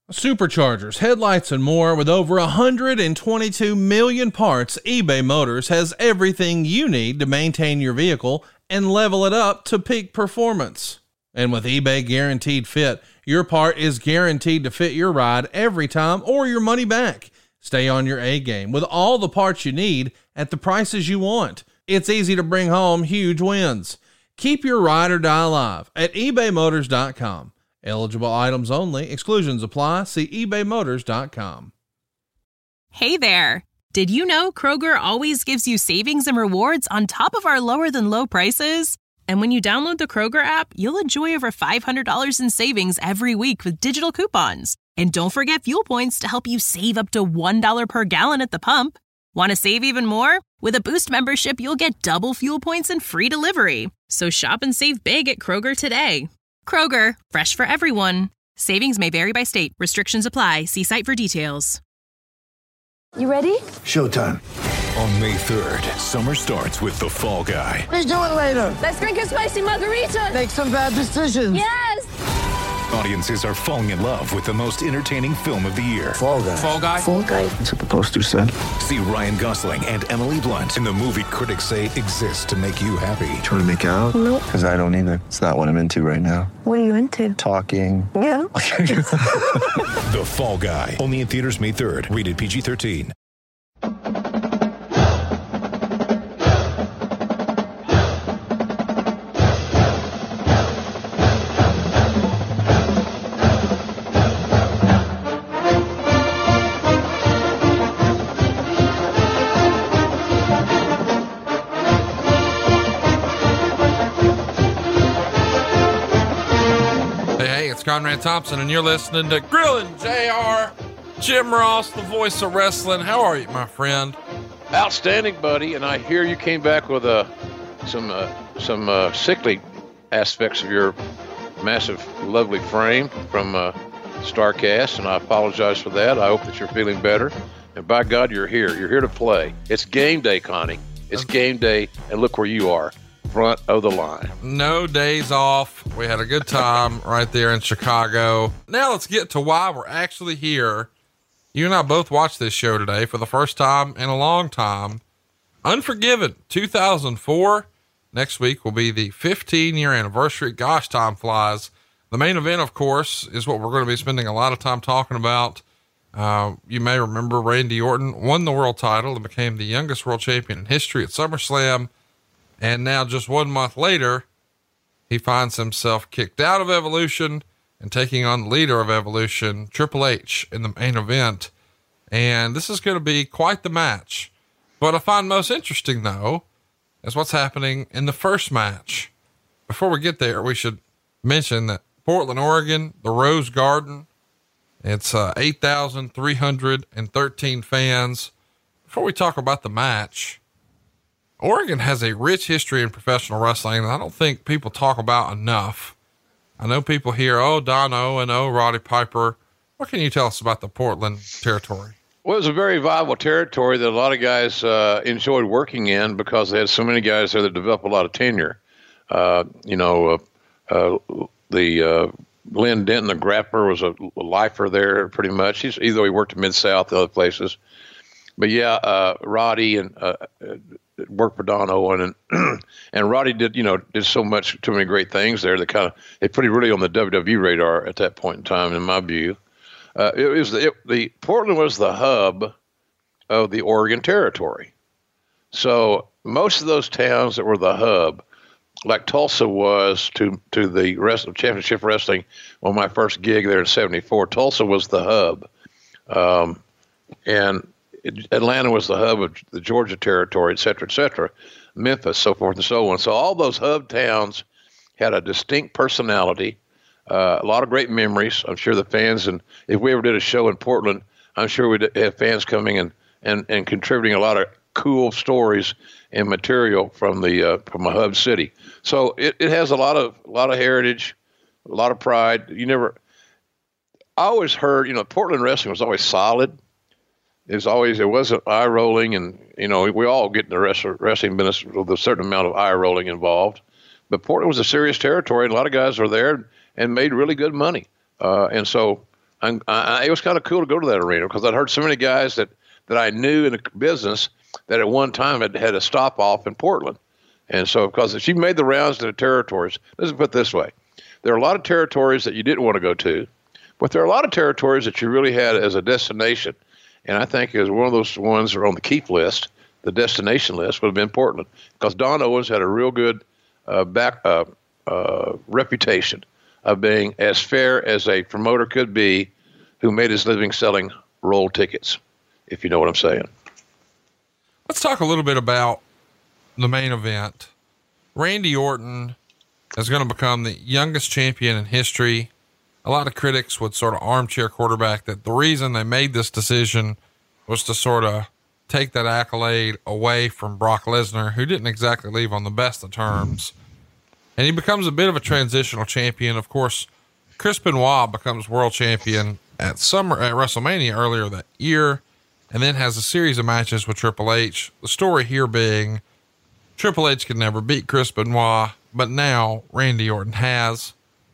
Superchargers, headlights, and more. With over 122 million parts, eBay Motors has everything you need to maintain your vehicle and level it up to peak performance. And with eBay Guaranteed Fit, your part is guaranteed to fit your ride every time or your money back. Stay on your A game with all the parts you need at the prices you want. It's easy to bring home huge wins. Keep your ride or die alive at ebaymotors.com. Eligible items only. Exclusions apply. See ebaymotors.com. Hey there. Did you know Kroger always gives you savings and rewards on top of our lower than low prices? And when you download the Kroger app, you'll enjoy over $500 in savings every week with digital coupons. And don't forget fuel points to help you save up to $1 per gallon at the pump. Want to save even more? With a Boost membership, you'll get double fuel points and free delivery. So shop and save big at Kroger today. Kroger, fresh for everyone. Savings may vary by state. Restrictions apply. See site for details. You ready? Showtime. On May 3rd, summer starts with The Fall Guy. Let's do it later. Let's drink a spicy margarita. Make some bad decisions. Yes. Audiences are falling in love with the most entertaining film of the year. Fall Guy. Fall Guy? Fall guy. That's what the poster said. See Ryan Gosling and Emily Blunt in the movie critics say exists to make you happy. Trying to make it out? Nope. Because I don't either. It's not what I'm into right now. What are you into? Talking. Yeah. The Fall Guy. Only in theaters May 3rd. Rated PG-13. It's Conrad Thompson, and you're listening to Grillin' JR. Jim Ross, the voice of wrestling. How are you, my friend? Outstanding, buddy. And I hear you came back with some sickly aspects of your massive, lovely frame from StarCast, and I apologize for that. I hope that you're feeling better. And by God, you're here. You're here to play. It's game day, Connie. It's game day, and look where you are. Front of the line. No days off. We had a good time right there in Chicago. Now let's get to why we're actually here. You and I both watched this show today for the first time in a long time. Unforgiven 2004. Next week will be the 15-year anniversary. Gosh, time flies. The main event, of course, is what we're going to be spending a lot of time talking about. You may remember Randy Orton won the world title and became the youngest world champion in history at SummerSlam. And now just 1 month later, he finds himself kicked out of Evolution and taking on the leader of Evolution, Triple H, in the main event. And this is going to be quite the match. What I find most interesting, though, is what's happening in the first match. Before we get there, we should mention that Portland, Oregon, the Rose Garden, it's 8,313 fans. Before we talk about the match, Oregon has a rich history in professional wrestling, and I don't think people talk about enough. I know people hear, oh, Don Owen, oh, Roddy Piper. What can you tell us about the Portland territory? Well, it was a very viable territory that a lot of guys enjoyed working in because they had so many guys there that developed a lot of tenure. Lynn Denton, the grappler, was a lifer there pretty much. Either he worked at Mid-South, the other places. But yeah, Roddy and worked for Don Owen, and Roddy did so much, too many great things there that they put him really on the WWE radar at that point in time, in my view. Portland was the hub of the Oregon territory. So most of those towns that were the hub, like Tulsa was to the rest of championship wrestling on my first gig there in '74, Tulsa was the hub. And Atlanta was the hub of the Georgia territory, et cetera, Memphis, so forth and so on. So all those hub towns had a distinct personality, a lot of great memories. I'm sure the fans, and if we ever did a show in Portland, I'm sure we'd have fans coming and contributing a lot of cool stories and material from a hub city. So it has a lot of heritage, a lot of pride. I always heard, Portland wrestling was always solid. It wasn't eye rolling, and we all get in the wrestling business with a certain amount of eye rolling involved. But Portland was a serious territory, and a lot of guys were there and made really good money. And so it was kind of cool to go to that arena because I'd heard so many guys that I knew in the business that at one time had a stop off in Portland. And so, because she made the rounds to the territories, let's put it this way. There are a lot of territories that you didn't want to go to, but there are a lot of territories that you really had as a destination. And I think as one of those ones that are on the keep list, the destination list would have been Portland, because Don Owens had a real good reputation of being as fair as a promoter could be who made his living selling roll tickets, if you know what I'm saying. Let's talk a little bit about the main event. Randy Orton is going to become the youngest champion in history. A lot of critics would sort of armchair quarterback that the reason they made this decision was to sort of take that accolade away from Brock Lesnar, who didn't exactly leave on the best of terms. And he becomes a bit of a transitional champion. Of course, Chris Benoit becomes world champion at WrestleMania earlier that year, and then has a series of matches with Triple H. The story here being Triple H could never beat Chris Benoit, but now Randy Orton has.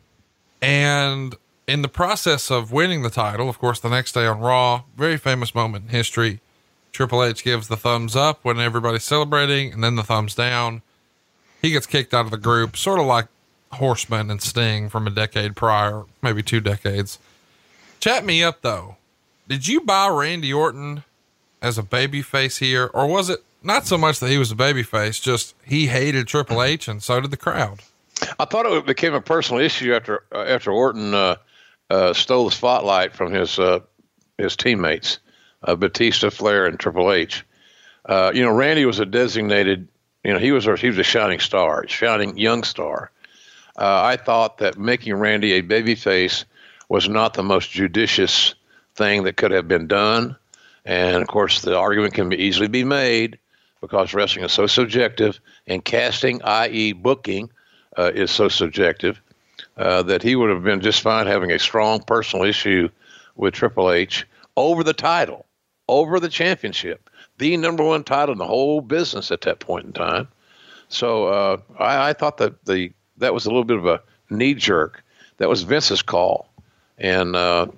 And in the process of winning the title, of course, the next day on Raw, very famous moment in history, Triple H gives the thumbs up when everybody's celebrating, and then the thumbs down. He gets kicked out of the group, sort of like Horseman and Sting from a decade prior, maybe 2 decades. Chat me up though. Did you buy Randy Orton as a babyface here, or was it not so much that he was a babyface, just he hated Triple H and so did the crowd? I thought it became a personal issue after Orton stole the spotlight from his teammates, Batista, Flair, and Triple H. Randy was a designated, he was a shining star, shining young star. I thought that making Randy a babyface was not the most judicious thing that could have been done. And of course, the argument can easily be made because wrestling is so subjective, and casting, i.e. booking, is so subjective, that he would have been just fine having a strong personal issue with Triple H over the title, over the championship, the number one title in the whole business at that point in time. So I thought that that was a little bit of a knee jerk. That was Vince's call. And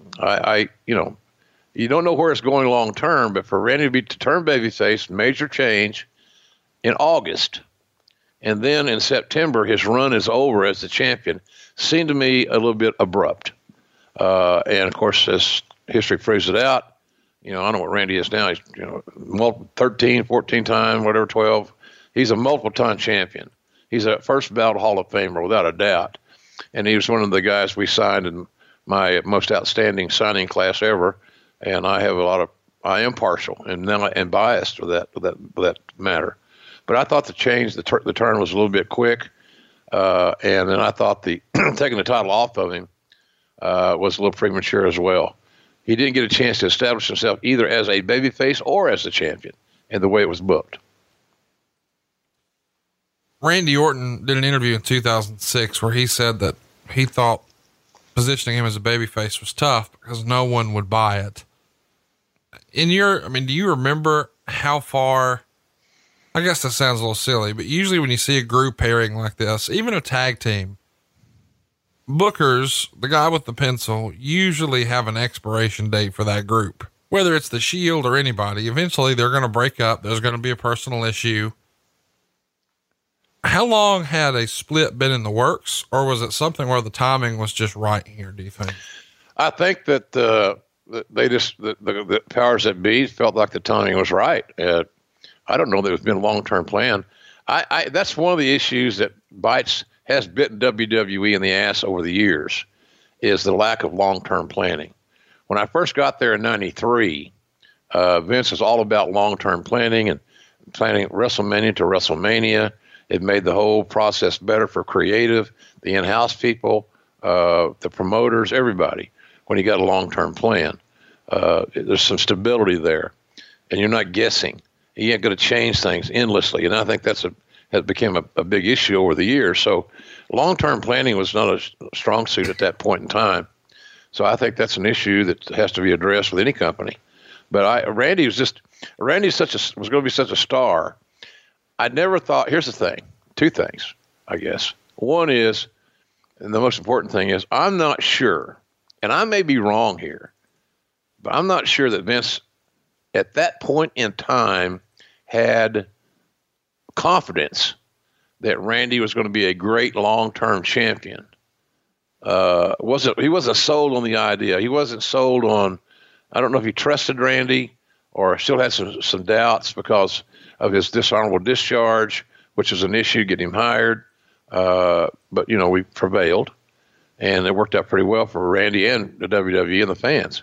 you don't know where it's going long term, but for Randy to turn babyface, major change in August, and then in September, his run is over as the champion, seemed to me a little bit abrupt. And of course, as history proves it out, I don't know what Randy is now. He's, 13, 14 time, whatever, 12. He's a multiple time champion. He's a first ballot Hall of Famer without a doubt. And he was one of the guys we signed in my most outstanding signing class ever. And I am partial and biased with that matter. But I thought the turn was a little bit quick. And then I thought taking the title off of him was a little premature as well. He didn't get a chance to establish himself either as a babyface or as a champion in the way it was booked. Randy Orton did an interview in 2006 where he said that he thought positioning him as a babyface was tough because no one would buy it. Do you remember how far, I guess that sounds a little silly, but usually when you see a group pairing like this, even a tag team, bookers, the guy with the pencil, usually have an expiration date for that group. Whether it's the Shield or anybody, eventually they're going to break up. There's going to be a personal issue. How long had a split been in the works, or was it something where the timing was just right here, do you think? I think that the powers that be felt like the timing was right. I don't know that it's been a long-term plan. That's one of the issues that has bitten WWE in the ass over the years, is the lack of long-term planning. When I first got there in 93, Vince was all about long-term planning and planning WrestleMania to WrestleMania. It made the whole process better for creative, the in-house people, the promoters, everybody, when you got a long-term plan. There's some stability there, and you're not guessing. You ain't going to change things endlessly, and I think has become a big issue over the years. So long-term planning was not a strong suit at that point in time. So I think that's an issue that has to be addressed with any company. But Randy was going to be such a star. I never thought, here's the thing, 2 things, I guess. One is, and the most important thing is, I'm not sure and I may be wrong here, but I'm not sure that Vince at that point in time had confidence that Randy was going to be a great long-term champion. He wasn't sold on the idea. He wasn't sold on, I don't know if he trusted Randy or still had some doubts because of his dishonorable discharge, which was an issue getting him hired. But, we prevailed, and it worked out pretty well for Randy and the WWE and the fans.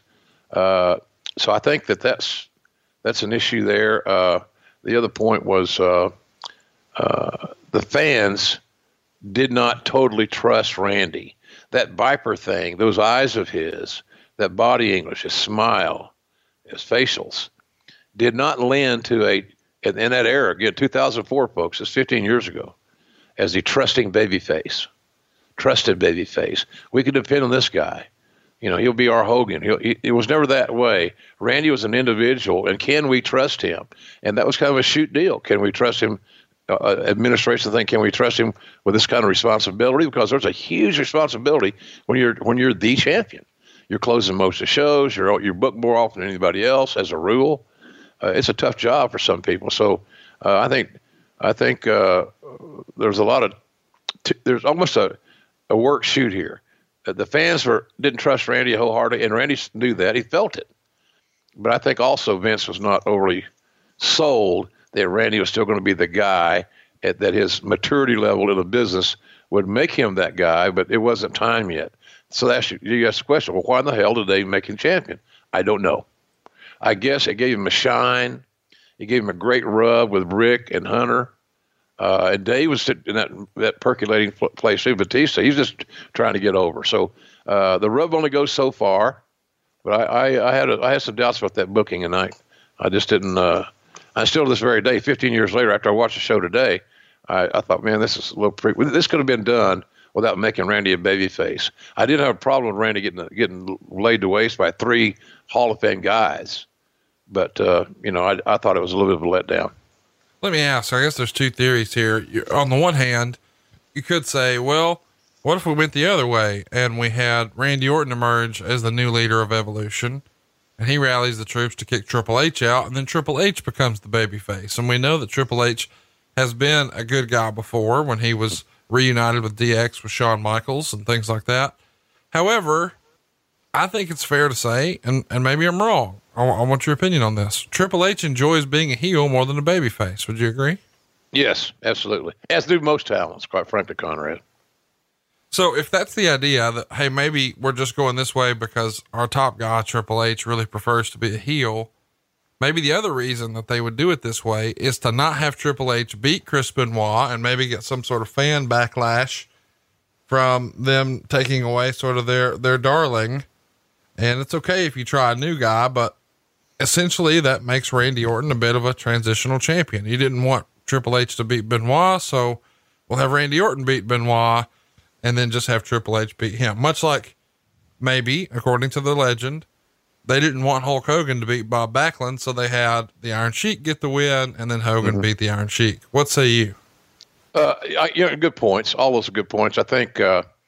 So I think that's an issue there. The other point was the fans did not totally trust Randy. That Viper thing, those eyes of his, that body English, his smile, his facials, did not lend to in that era, again, 2004, folks, it's 15 years ago, as a trusted babyface. We could depend on this guy. He'll be our Hogan. It was never that way. Randy was an individual, and can we trust him? And that was kind of a shoot deal. Can we trust him? Administration think, can we trust him with this kind of responsibility? Because there's a huge responsibility when you're the champion. You're closing most of the shows. You're booked more often than anybody else, as a rule. It's a tough job for some people. So I think there's there's almost a work shoot here. The fans didn't trust Randy wholeheartedly, and Randy knew that. He felt it. But I think also Vince was not overly sold that Randy was still going to be the guy, that his maturity level in the business would make him that guy, but it wasn't time yet. So you ask the question, well, why in the hell did they make him champion? I don't know. I guess it gave him a shine. It gave him a great rub with Rick and Hunter. And Dave was in that percolating place too. Batista, he's just trying to get over. So the rub only goes so far. But I had some doubts about that booking, and I just didn't. I still to this very day, 15 years later, after I watched the show today, I thought, man, this is a little this could have been done without making Randy a babyface. I didn't have a problem with Randy getting laid to waste by 3 Hall of Fame guys, but I thought it was a little bit of a letdown. Let me ask, I guess there's 2 theories here. On the one hand, you could say, well, what if we went the other way and we had Randy Orton emerge as the new leader of Evolution, and he rallies the troops to kick Triple H out, and then Triple H becomes the babyface. And we know that Triple H has been a good guy before when he was reunited with DX with Shawn Michaels and things like that. However, I think it's fair to say, and maybe I'm wrong, I want your opinion on this. Triple H enjoys being a heel more than a babyface. Would you agree? Yes, absolutely. As do most talents, quite frankly, Conrad. So if that's the idea that, hey, maybe we're just going this way because our top guy, Triple H, really prefers to be a heel, maybe the other reason that they would do it this way is to not have Triple H beat Chris Benoit and maybe get some sort of fan backlash from them taking away sort of their darling. And it's okay if you try a new guy, but essentially that makes Randy Orton a bit of a transitional champion. You didn't want Triple H to beat Benoit, so we'll have Randy Orton beat Benoit and then just have Triple H beat him. Much like maybe, according to the legend, they didn't want Hulk Hogan to beat Bob Backlund, so they had the Iron Sheik get the win and then Hogan beat the Iron Sheik. What say you? Good points. All those are good points. I think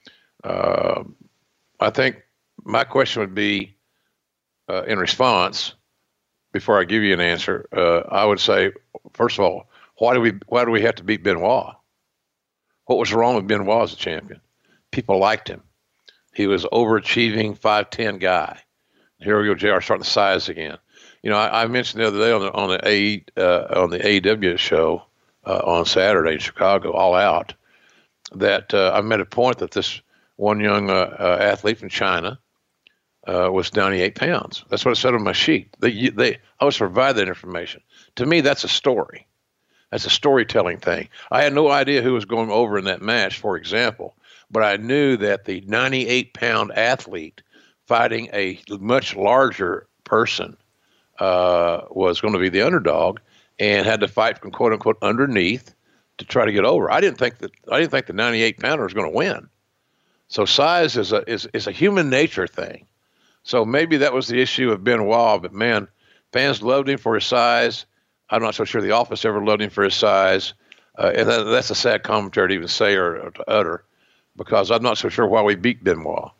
my question would be, in response, before I give you an answer, I would say, first of all, why do we have to beat Benoit? What was wrong with Benoit as a champion? People liked him. He was overachieving 5'10" guy. Here we go, JR, starting the size again. I mentioned the other day on the AEW show on Saturday in Chicago, All Out, that I made a point that this one young athlete from China was 98 pounds. That's what it said on my sheet. I was provided that information. To me, that's a story. That's a storytelling thing. I had no idea who was going over in that match, for example, but I knew that the 98-pound athlete fighting a much larger person was going to be the underdog and had to fight from quote unquote underneath to try to get over. I didn't think the 98-pounder was going to win. So size is a human nature thing. So maybe that was the issue of Benoit, but man, fans loved him for his size. I'm not so sure the office ever loved him for his size. And that's a sad commentary to even say or to utter, because I'm not so sure why we beat Benoit.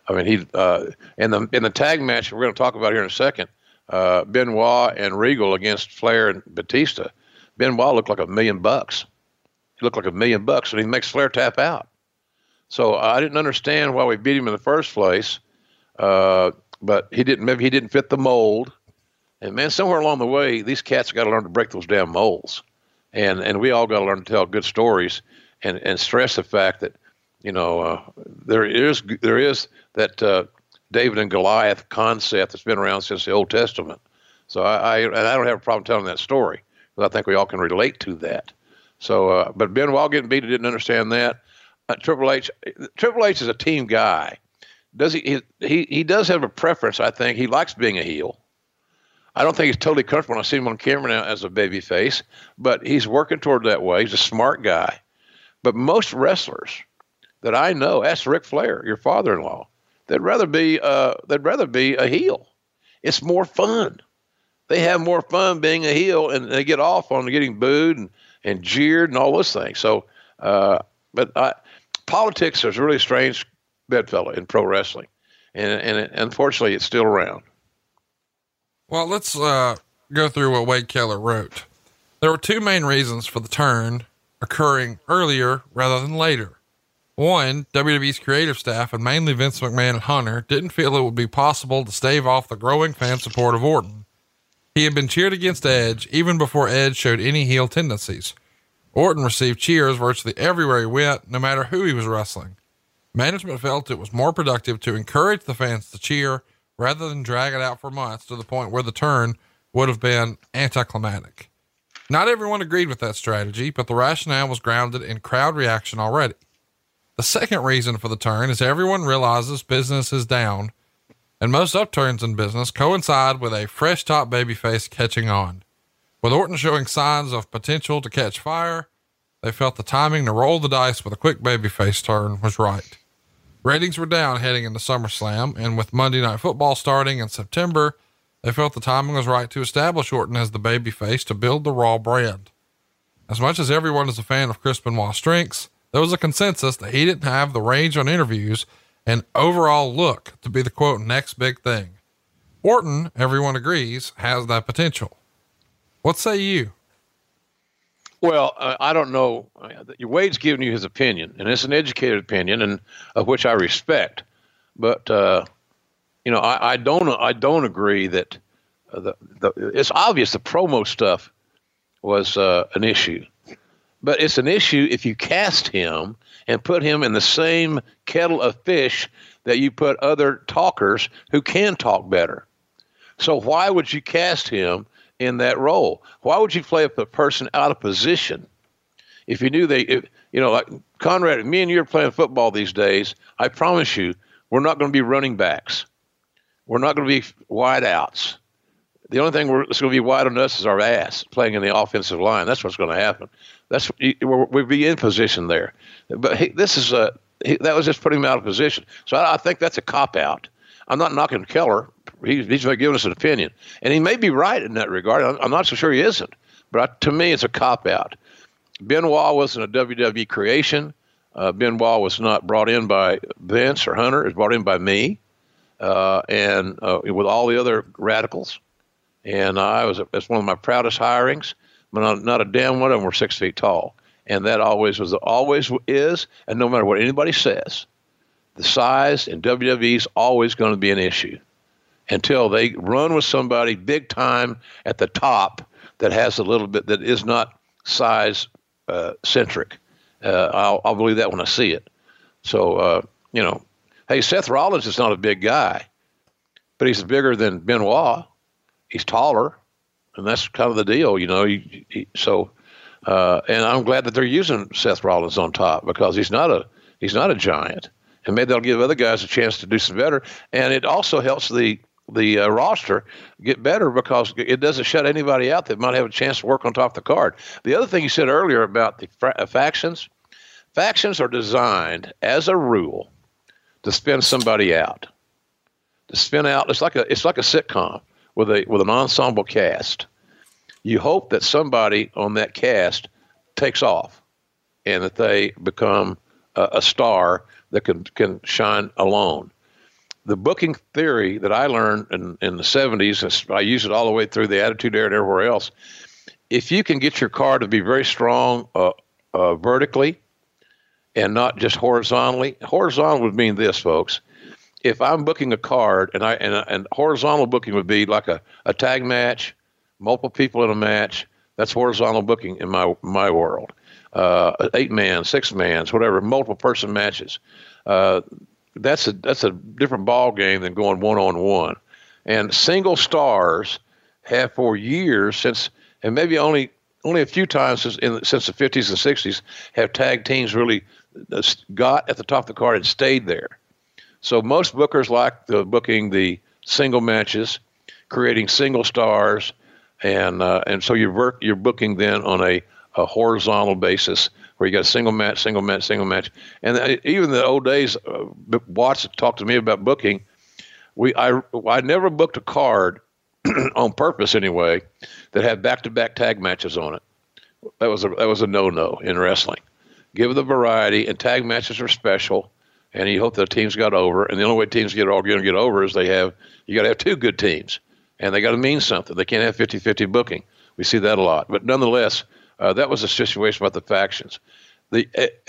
I mean, he in the tag match we're going to talk about here in a second, Benoit and Regal against Flair and Batista. Benoit looked like $1 million. He looked like $1 million, and he makes Flair tap out. So I didn't understand why we beat him in the first place, but he didn't. Maybe he didn't fit the mold. And man, somewhere along the way, these cats got to learn to break those damn molds, and we all got to learn to tell good stories and stress the fact that there is that David and Goliath concept that's been around since the Old Testament. So I don't have a problem telling that story, because I think we all can relate to that. So, but Benoit getting beat, I didn't understand that. Triple H is a team guy. He does have a preference, I think. He likes being a heel. I don't think he's totally comfortable when I see him on camera now as a baby face, but he's working toward that way. He's a smart guy. But most wrestlers that I know, ask Ric Flair, your father-in-law, they'd rather be a heel. It's more fun. They have more fun being a heel, and they get off on getting booed and jeered and all those things. So, politics is a really strange bedfellow in pro wrestling, and unfortunately, it's still around. Well, let's go through what Wade Keller wrote. There were two main reasons for the turn occurring earlier rather than later. One, WWE's creative staff, and mainly Vince McMahon and Hunter, didn't feel it would be possible to stave off the growing fan support of Orton. He had been cheered against Edge even before Edge showed any heel tendencies. Orton received cheers virtually everywhere he went, no matter who he was wrestling. Management felt it was more productive to encourage the fans to cheer rather than drag it out for months to the point where the turn would have been anticlimactic. Not everyone agreed with that strategy, but the rationale was grounded in crowd reaction already. The second reason for the turn is everyone realizes business is down, and most upturns in business coincide with a fresh top babyface catching on. With Orton showing signs of potential to catch fire, they felt the timing to roll the dice with a quick babyface turn was right. Ratings were down heading into SummerSlam, and with Monday Night Football starting in September, they felt the timing was right to establish Orton as the babyface to build the Raw brand. As much as everyone is a fan of Chris Benoit's strengths, there was a consensus that he didn't have the range on interviews and overall look to be the quote next big thing. Orton, everyone agrees, has that potential. What say you? Well, I don't know. Wade's giving you his opinion, and it's an educated opinion, and of which I respect. But I don't agree that it's obvious the promo stuff was an issue, but it's an issue if you cast him and put him in the same kettle of fish that you put other talkers who can talk better. So why would you cast him in that role? Why would you play a person out of position if you knew like Conrad, me and you are playing football these days. I promise you, we're not going to be running backs. We're not going to be wide outs. The only thing that's going to be wide on us is our ass playing in the offensive line. That's what's going to happen. We'll be in position there. But that was just putting him out of position. So I think that's a cop out. I'm not knocking Keller. He's giving us an opinion, and he may be right in that regard. I'm not so sure he isn't, but to me, it's a cop out. Benoit wasn't a WWE creation. Benoit was not brought in by Vince or Hunter. It was brought in by me, and with all the other radicals. And it's one of my proudest hirings, but not a damn one of them were 6 feet tall. And that always is, and no matter what anybody says, the size in WWE is always going to be an issue until they run with somebody big time at the top that has a little bit that is not size centric. I'll believe that when I see it. So, hey, Seth Rollins is not a big guy, but he's bigger than Benoit. He's taller, and that's kind of the deal, and I'm glad that they're using Seth Rollins on top because he's not a giant, and maybe they'll give other guys a chance to do some better. And it also helps the roster get better because it doesn't shut anybody out that might have a chance to work on top of the card. The other thing you said earlier about the factions are designed as a rule to spin somebody out. It's like a sitcom with an ensemble cast. You hope that somebody on that cast takes off and that they become a star that can shine alone. the booking theory that I learned in the 70s, I used it all the way through the Attitude Era and everywhere else. If you can get your car to be very strong vertically and not just horizontally, horizontal would mean this, folks. If I'm booking a card, and horizontal booking would be like a tag match, multiple people in a match. That's horizontal booking in my world. 8-man, 6-mans, whatever, multiple person matches. That's a different ball game than going one-on-one. And single stars have for years since, and maybe only a few times since the 50s and 60s, have tag teams really got at the top of the card and stayed there. So most bookers like booking the single matches, creating single stars, and so you're booking then on a horizontal basis where you got single match. And even the old days, Watts talked to me about booking. I never booked a card on purpose anyway that had back-to-back tag matches on it. That was a no-no in wrestling. Give the variety, and tag matches are special, and you hope the teams got over. And the only way teams are going to get over is you got to have two good teams, and they got to mean something. They can't have 50-50 booking. We see that a lot. But nonetheless, that was a situation about the factions. The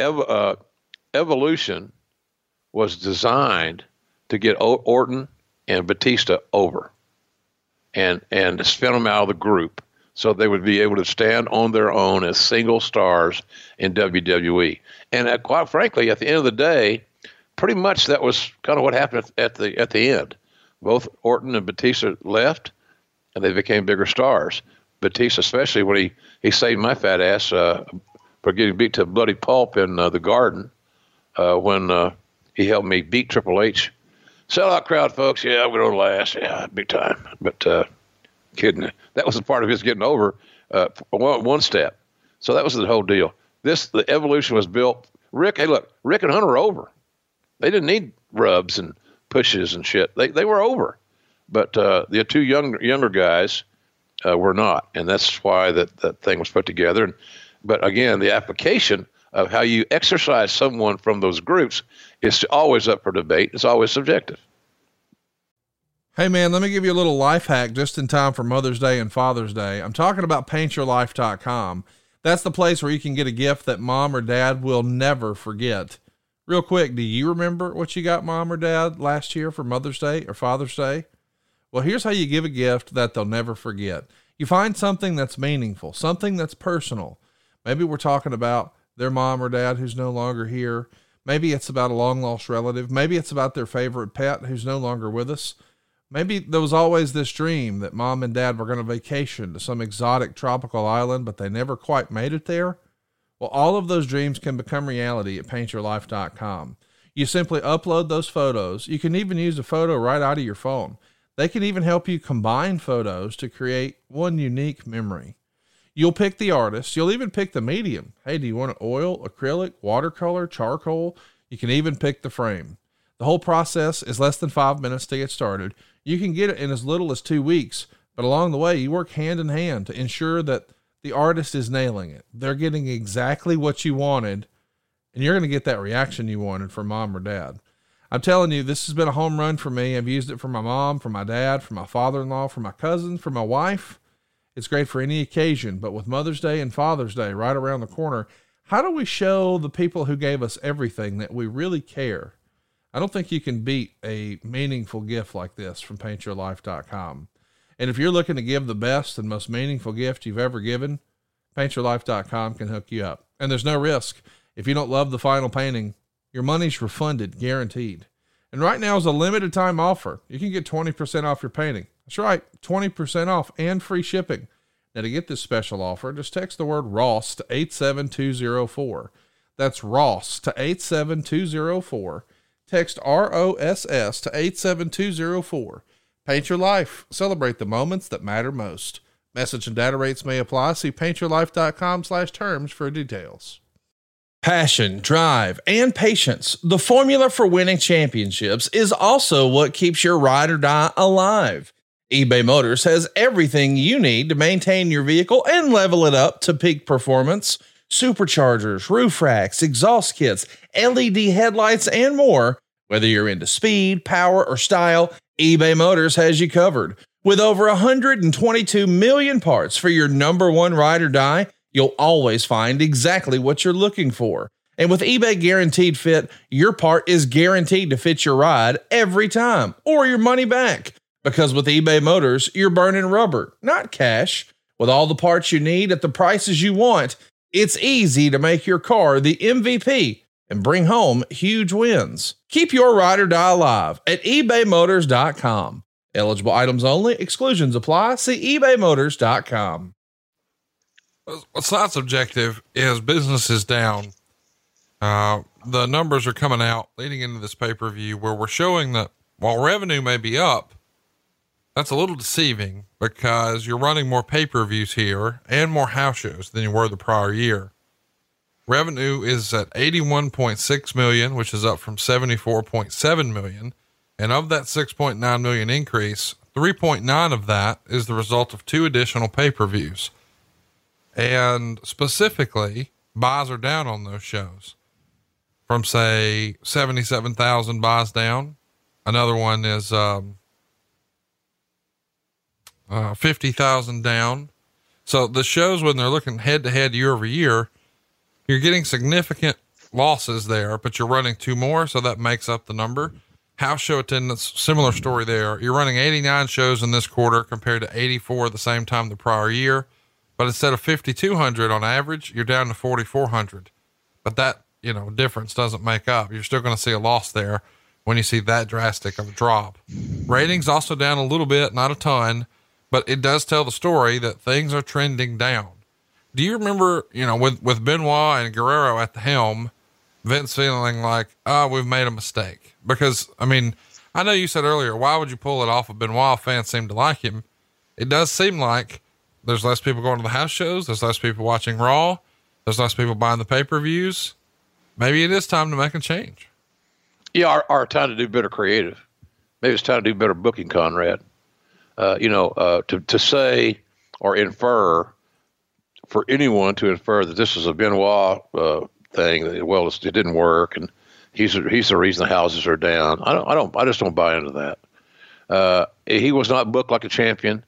Evolution was designed to get Orton and Batista over and to spin them out of the group so they would be able to stand on their own as single stars in WWE. And quite frankly, at the end of the day, pretty much that was kind of what happened at the end. Both Orton and Batista left, and they became bigger stars. Batista, especially when he saved my fat ass for getting beat to a bloody pulp in the Garden when he helped me beat Triple H. Sellout crowd, folks. Yeah, we don't last. Yeah, big time. But kidding. That was a part of his getting over one step. So that was the whole deal. The Evolution was built. Rick and Hunter were over. They didn't need rubs and pushes and shit. They were over. But the two younger guys were not, and that's why that thing was put together. But again, the application of how you exercise someone from those groups is always up for debate. It's always subjective. Hey man, let me give you a little life hack just in time for Mother's Day and Father's Day. I'm talking about paintyourlife.com. That's the place where you can get a gift that mom or dad will never forget. Real quick, do you remember what you got mom or dad last year for Mother's Day or Father's Day? Well, here's how you give a gift that they'll never forget. You find something that's meaningful, something that's personal. Maybe we're talking about their mom or dad who's no longer here. Maybe it's about a long lost relative. Maybe it's about their favorite pet who's no longer with us. Maybe there was always this dream that mom and dad were going to vacation to some exotic tropical island, but they never quite made it there. Well, all of those dreams can become reality at paintyourlife.com. You simply upload those photos. You can even use a photo right out of your phone. They can even help you combine photos to create one unique memory. You'll pick the artist. You'll even pick the medium. Hey, do you want oil, acrylic, watercolor, charcoal? You can even pick the frame. The whole process is less than 5 minutes to get started. You can get it in as little as 2 weeks, but along the way, you work hand in hand to ensure that the artist is nailing it. They're getting exactly what you wanted, and you're going to get that reaction you wanted from mom or dad. I'm telling you, this has been a home run for me. I've used it for my mom, for my dad, for my father-in-law, for my cousin, for my wife. It's great for any occasion, but with Mother's Day and Father's Day right around the corner, how do we show the people who gave us everything that we really care? I don't think you can beat a meaningful gift like this from paintyourlife.com. And if you're looking to give the best and most meaningful gift you've ever given, paintyourlife.com can hook you up. And there's no risk. If you don't love the final painting, your money's refunded, guaranteed. And right now is a limited time offer. You can get 20% off your painting. That's right, 20% off and free shipping. Now to get this special offer, just text the word Ross to 87204. That's Ross to 87204. Text ROSS to 87204. Paint your life. Celebrate the moments that matter most. Message and data rates may apply. See paintyourlife.com/terms for details. Passion, drive, and patience. The formula for winning championships is also what keeps your ride or die alive. eBay Motors has everything you need to maintain your vehicle and level it up to peak performance. Superchargers, roof racks, exhaust kits, LED headlights, and more. Whether you're into speed, power, or style, eBay Motors has you covered. With over 122 million parts for your number one ride or die, you'll always find exactly what you're looking for. And with eBay Guaranteed Fit, your part is guaranteed to fit your ride every time, or your money back. Because with eBay Motors, you're burning rubber, not cash. With all the parts you need at the prices you want, it's easy to make your car the MVP and bring home huge wins. Keep your ride or die alive at ebaymotors.com. Eligible items only. Exclusions apply. See ebaymotors.com. What's not subjective is business is down. The numbers are coming out leading into this pay-per-view where we're showing that while revenue may be up, that's a little deceiving because you're running more pay-per-views here and more house shows than you were the prior year. Revenue is at 81.6 million, which is up from 74.7 million. And of that 6.9 million increase, 3.9 of that is the result of 2 additional pay-per-views. And specifically, buys are down on those shows from say 77,000 buys down. Another one is, 50,000 down. So the shows, when they're looking head to head year over year, you're getting significant losses there, but you're running 2 more. So that makes up the number. House show attendance, similar story there. You're running 89 shows in this quarter compared to 84 at the same time the prior year. But instead of 5,200 on average, you're down to 4,400. But that, difference doesn't make up. You're still going to see a loss there when you see that drastic of a drop. Ratings also down a little bit, not a ton, but it does tell the story that things are trending down. Do you remember, with Benoit and Guerrero at the helm, Vince feeling like, we've made a mistake? Because, I know you said earlier, why would you pull it off of Benoit? Fans seem to like him. It does seem like there's less people going to the house shows. There's less people watching Raw. There's less people buying the pay-per-views. Maybe it is time to make a change. Yeah. Our time to do better creative. Maybe it's time to do better booking, Conrad. To say or infer, for anyone to infer that this is a Benoit thing, well, it didn't work, and he's the reason the houses are down. I just don't buy into that. He was not booked like a champion.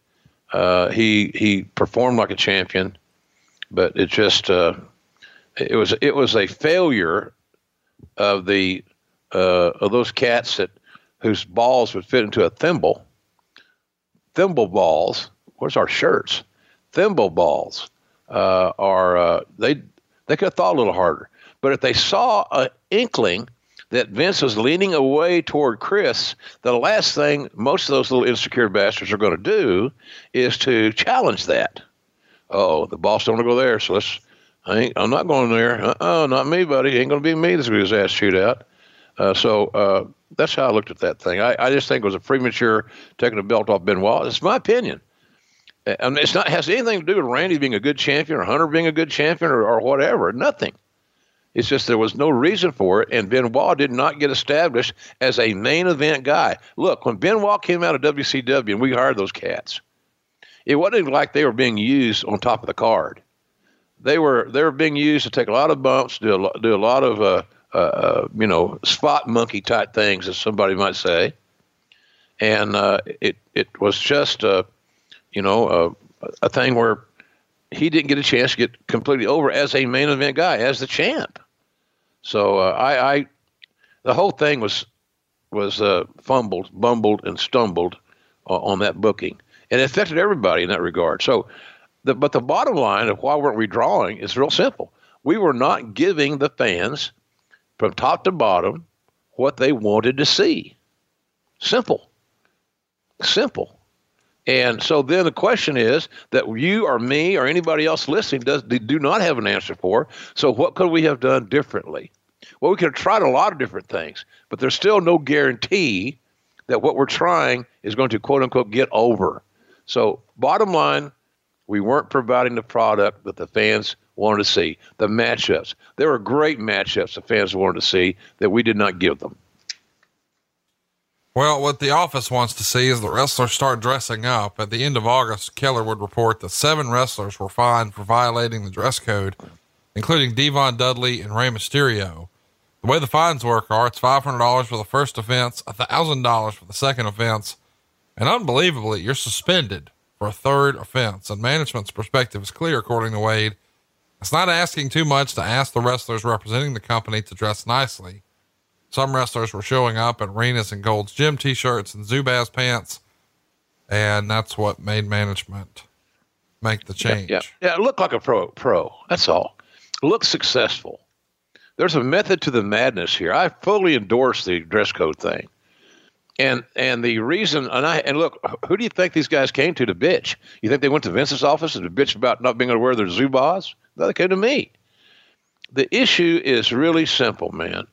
He performed like a champion, but it just it was a failure of those cats whose balls would fit into a thimble. Thimble balls. Where's our shirts? Thimble balls they could have thought a little harder. But if they saw an inkling that Vince was leaning away toward Chris, the last thing most of those little insecure bastards are going to do is to challenge that. Oh, the boss don't want to go there, so I'm not going there. Not me, buddy. Ain't going to be me that's going to get his ass chewed out. So that's how I looked at that thing. I just think it was a premature taking the belt off Benoit. It's my opinion. It's not has anything to do with Randy being a good champion or Hunter being a good champion or whatever. Nothing. It's just there was no reason for it, and Benoit did not get established as a main event guy. Look, when Benoit came out of WCW and we hired those cats, it wasn't like they were being used on top of the card. They were being used to take a lot of bumps, do a lot of spot monkey type things, as somebody might say, and it was just a thing where he didn't get a chance to get completely over as a main event guy, as the champ. So the whole thing was fumbled, bumbled, and stumbled on that booking, and it affected everybody in that regard. So, but the bottom line of why weren't we drawing is real simple. We were not giving the fans from top to bottom what they wanted to see. Simple. And so then the question is that you or me or anybody else listening do not have an answer for. So what could we have done differently? Well, we could have tried a lot of different things, but there's still no guarantee that what we're trying is going to, quote unquote, get over. So bottom line, we weren't providing the product that the fans wanted to see. The matchups. There were great matchups the fans wanted to see that we did not give them. Well, what the office wants to see is the wrestlers start dressing up. At the end of August, Keller would report that 7 wrestlers were fined for violating the dress code, including Devon Dudley and Rey Mysterio. The way the fines work are it's $500 for the first offense, $1,000 for the second offense, and unbelievably, you're suspended for a third offense. And management's perspective is clear, according to Wade. It's not asking too much to ask the wrestlers representing the company to dress nicely. Some wrestlers were showing up at arenas in Gold's Gym t-shirts and Zubaz pants, and that's what made management make the change. Yeah. Look like a pro. That's all. Look successful. There's a method to the madness here. I fully endorse the dress code thing. And the reason, and look, who do you think these guys came to bitch? You think they went to Vince's office to bitch about not being able to wear their Zubaz? No, they came to me. The issue is really simple, man.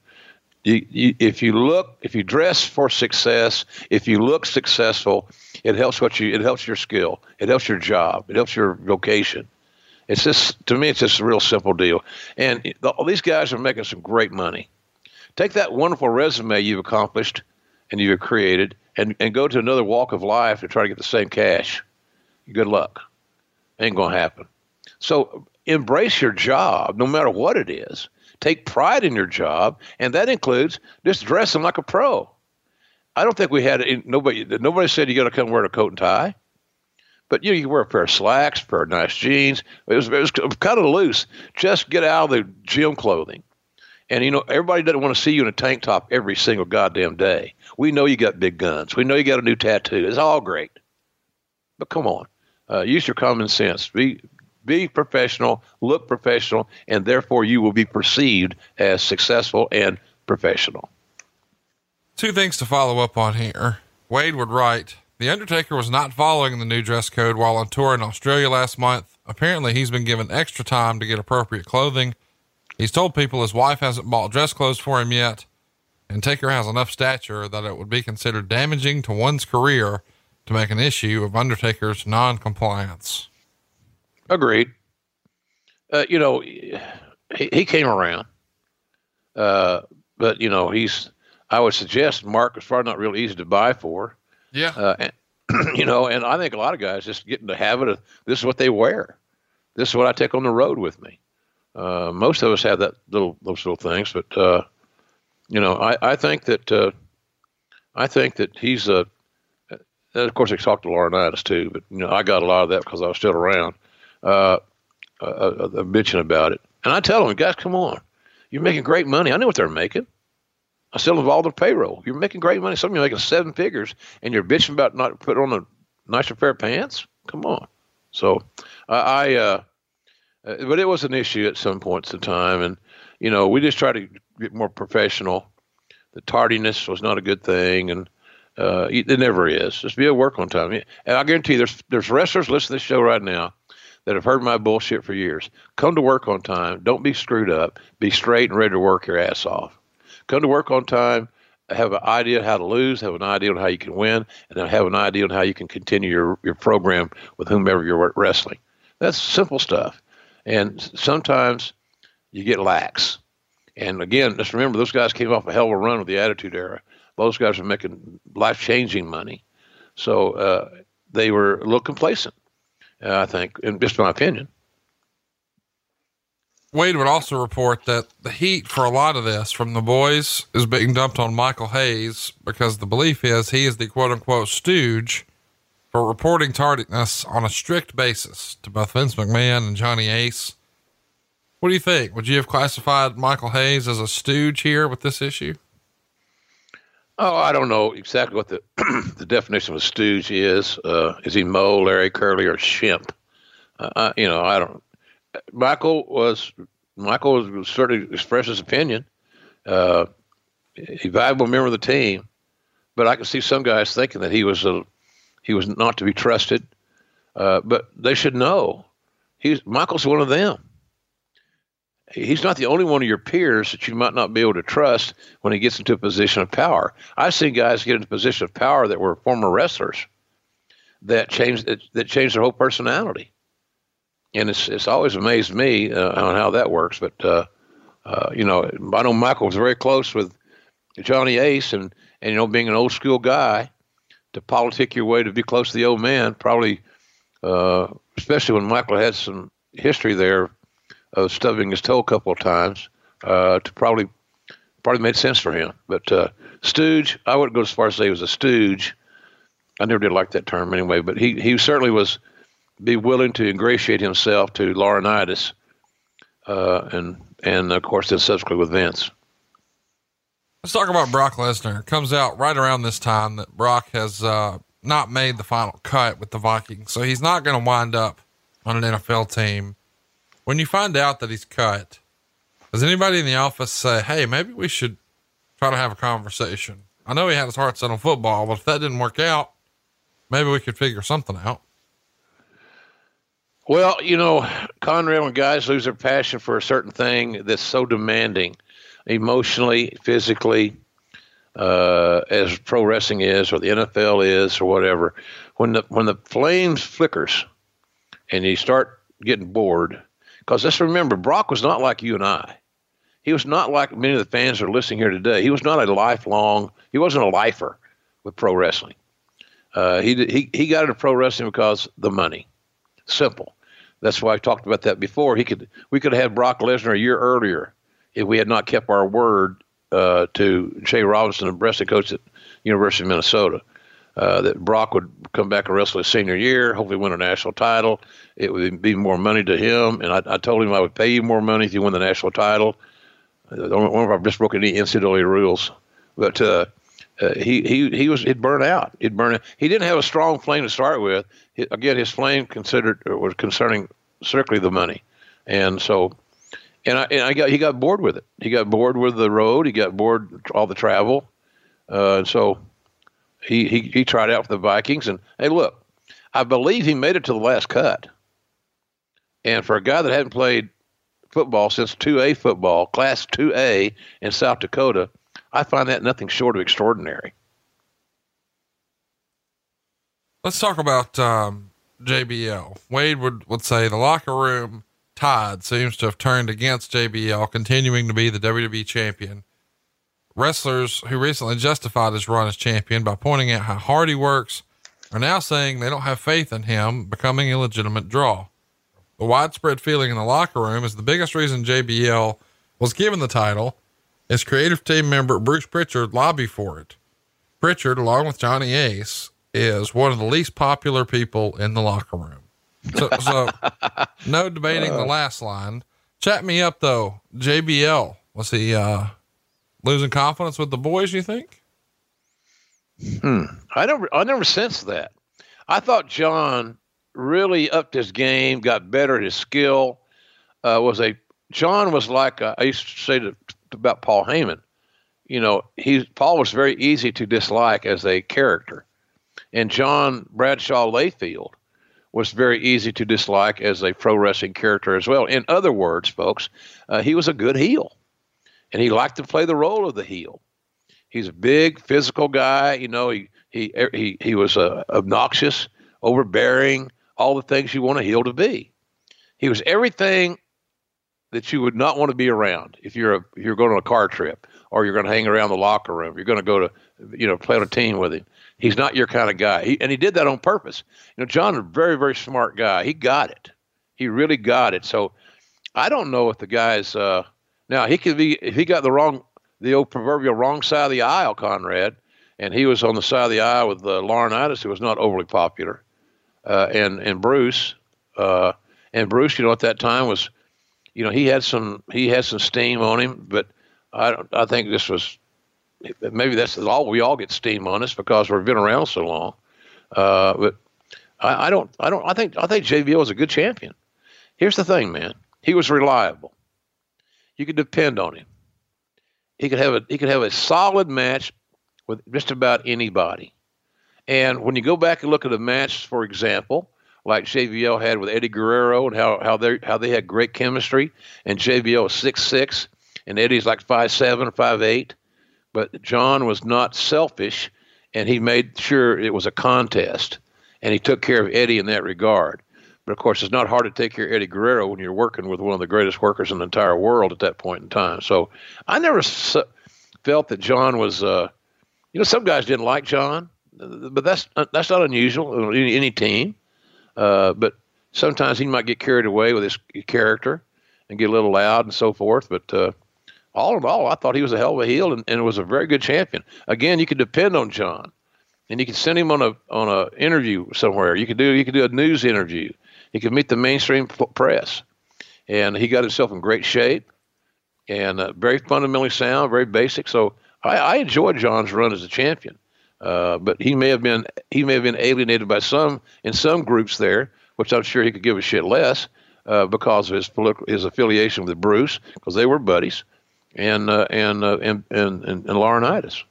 If you dress for success, if you look successful, it helps your skill. It helps your job. It helps your vocation. It's just, to me, it's just a real simple deal. And all these guys are making some great money. Take that wonderful resume you've accomplished and you've created and go to another walk of life to try to get the same cash. Good luck. Ain't going to happen. So embrace your job, no matter what it is. Take pride in your job, and that includes just dressing like a pro. I don't think we had nobody said you got to come wear a coat and tie, but you wear a pair of slacks, a pair of nice jeans. It was kind of loose. Just get out of the gym clothing. And, everybody doesn't want to see you in a tank top every single goddamn day. We know you got big guns. We know you got a new tattoo. It's all great. But come on. Use your common sense. Be professional, look professional, and therefore you will be perceived as successful and professional. Two things to follow up on here. Wade would write, The Undertaker was not following the new dress code while on tour in Australia last month. Apparently he's been given extra time to get appropriate clothing. He's told people his wife hasn't bought dress clothes for him yet, and Taker has enough stature that it would be considered damaging to one's career to make an issue of Undertaker's non-compliance. Agreed. He came around, but I would suggest Mark was probably not real easy to buy for. Yeah. And I think a lot of guys just get in the habit of, this is what they wear. This is what I take on the road with me. Most of us have those little things, but, I think that he's of course I talked to Laurinaitis too, but I got a lot of that because I was still around, bitching about it. And I tell them, guys, come on, you're making great money. I know what they're making. I still involved in payroll. You're making great money. Some of you are making 7 figures and you're bitching about not putting on a nicer pair of pants. Come on. So but it was an issue at some points in time. And, we just try to get more professional. The tardiness was not a good thing. And, it never is. Just be at work on time. And I guarantee you there's wrestlers listening to this show right now that have heard my bullshit for years. Come to work on time. Don't be screwed up. Be straight and ready to work your ass off. Come to work on time. Have an idea how to lose. Have an idea on how you can win, and then have an idea on how you can continue your program with whomever you're wrestling. That's simple stuff. And sometimes you get lax. And again, just remember, those guys came off a hell of a run with the Attitude Era. Those guys are making life-changing money. So they were a little complacent, I think, in just my opinion. Wade would also report that the heat for a lot of this from the boys is being dumped on Michael Hayes because the belief is he is the quote unquote stooge for reporting tardiness on a strict basis to both Vince McMahon and Johnny Ace. What do you think? Would you have classified Michael Hayes as a stooge here with this issue? Oh, I don't know exactly what the the definition of a stooge is. Is he Moe, Larry, Curly, or Shemp? I don't. Michael was certainly expressed his opinion. A valuable member of the team, but I can see some guys thinking that he was not to be trusted. But they should know Michael's one of them. He's not the only one of your peers that you might not be able to trust when he gets into a position of power. I've seen guys get into a position of power that were former wrestlers that changed their whole personality. And it's always amazed me on how that works. But, I know Michael was very close with Johnny Ace and being an old school guy, to politic your way to be close to the old man, probably, especially when Michael had some history there of stubbing his toe a couple of times, to probably probably made sense for him. But stooge, I wouldn't go as far as to say he was a stooge. I never did like that term anyway, but he certainly was be willing to ingratiate himself to Laurinaitis, and of course then subsequently with Vince. Let's talk about Brock Lesnar. It comes out right around this time that Brock has not made the final cut with the Vikings, so he's not going to wind up on an NFL team. When you find out that he's cut, does anybody in the office say, hey, maybe we should try to have a conversation? I know he had his heart set on football, but if that didn't work out, maybe we could figure something out. Well, Conrad, when guys lose their passion for a certain thing that's so demanding, emotionally, physically, as pro wrestling is, or the NFL is, or whatever, when the flames flickers and you start getting bored, because let's remember, Brock was not like you and I. He was not like many of the fans that are listening here today. He was not he wasn't a lifer with pro wrestling. He got into pro wrestling because the money. Simple. That's why I talked about that before. We could have had Brock Lesnar a year earlier if we had not kept our word to Jay Robinson, the wrestling coach at University of Minnesota, that Brock would come back and wrestle his senior year, hopefully win a national title. It would be more money to him, and I told him I would pay you more money if you win the national title. I don't know if I've just broken any NCAA rules, but he'd burn out. He didn't have a strong flame to start with. His flame was concerning strictly the money, and so, he got bored with it. He got bored with the road. He got bored with all the travel, and so he tried out for the Vikings. And hey, look, I believe he made it to the last cut. And for a guy that hadn't played football since 2A football, Class 2A in South Dakota, I find that nothing short of extraordinary. Let's talk about JBL. Wade would say the locker room tide seems to have turned against JBL, continuing to be the WWE champion. Wrestlers who recently justified his run as champion by pointing out how hard he works are now saying they don't have faith in him becoming a legitimate draw. The widespread feeling in the locker room is the biggest reason JBL was given the title. His creative team member Bruce Pritchard lobbied for it. Pritchard, along with Johnny Ace, is one of the least popular people in the locker room. So no debating the last line. Chat me up though. JBL, was he losing confidence with the boys, you think? I never sensed that. I thought John really upped his game, got better at his skill. John was like, I used to say about Paul Heyman, Paul was very easy to dislike as a character. And John Bradshaw Layfield was very easy to dislike as a pro wrestling character as well. In other words, folks, he was a good heel, and he liked to play the role of the heel. He's a big physical guy. He was obnoxious, overbearing, all the things you want a heel to be. He was everything that you would not want to be around if you're going on a car trip, or you're going to hang around the locker room. You're going to go to, play on a team with him. He's not your kind of guy. He did that on purpose. John is a very, very smart guy. He got it. He really got it. So I don't know if the guy's, now he could be, if he got the old proverbial wrong side of the aisle, Conrad, and he was on the side of the aisle with Laurinaitis, who was not overly popular, and Bruce, at that time was, he had some steam on him, but I think this was, maybe that's all, we all get steam on us because we've been around so long. But I think JBL was a good champion. Here's the thing, man. He was reliable. You could depend on him. He could have a solid match with just about anybody. And when you go back and look at a match, for example, like JBL had with Eddie Guerrero, and how they had great chemistry, and JBL was 6'6", and Eddie's like 5'7", 5'8", but John was not selfish, and he made sure it was a contest, and he took care of Eddie in that regard. But of course, it's not hard to take care of Eddie Guerrero when you're working with one of the greatest workers in the entire world at that point in time. So I never felt that John was, some guys didn't like John, but that's not unusual in any team. But sometimes he might get carried away with his character and get a little loud and so forth. But all in all, I thought he was a hell of a heel and was a very good champion. Again, you could depend on John, and you could send him on a interview somewhere. You could do a news interview. He could meet the mainstream press, and he got himself in great shape, and very fundamentally sound, very basic. So I enjoyed John's run as a champion, but he may have been alienated by some in some groups there, which I'm sure he could give a shit less because of his affiliation with Bruce, because they were buddies, and Laurinaitis.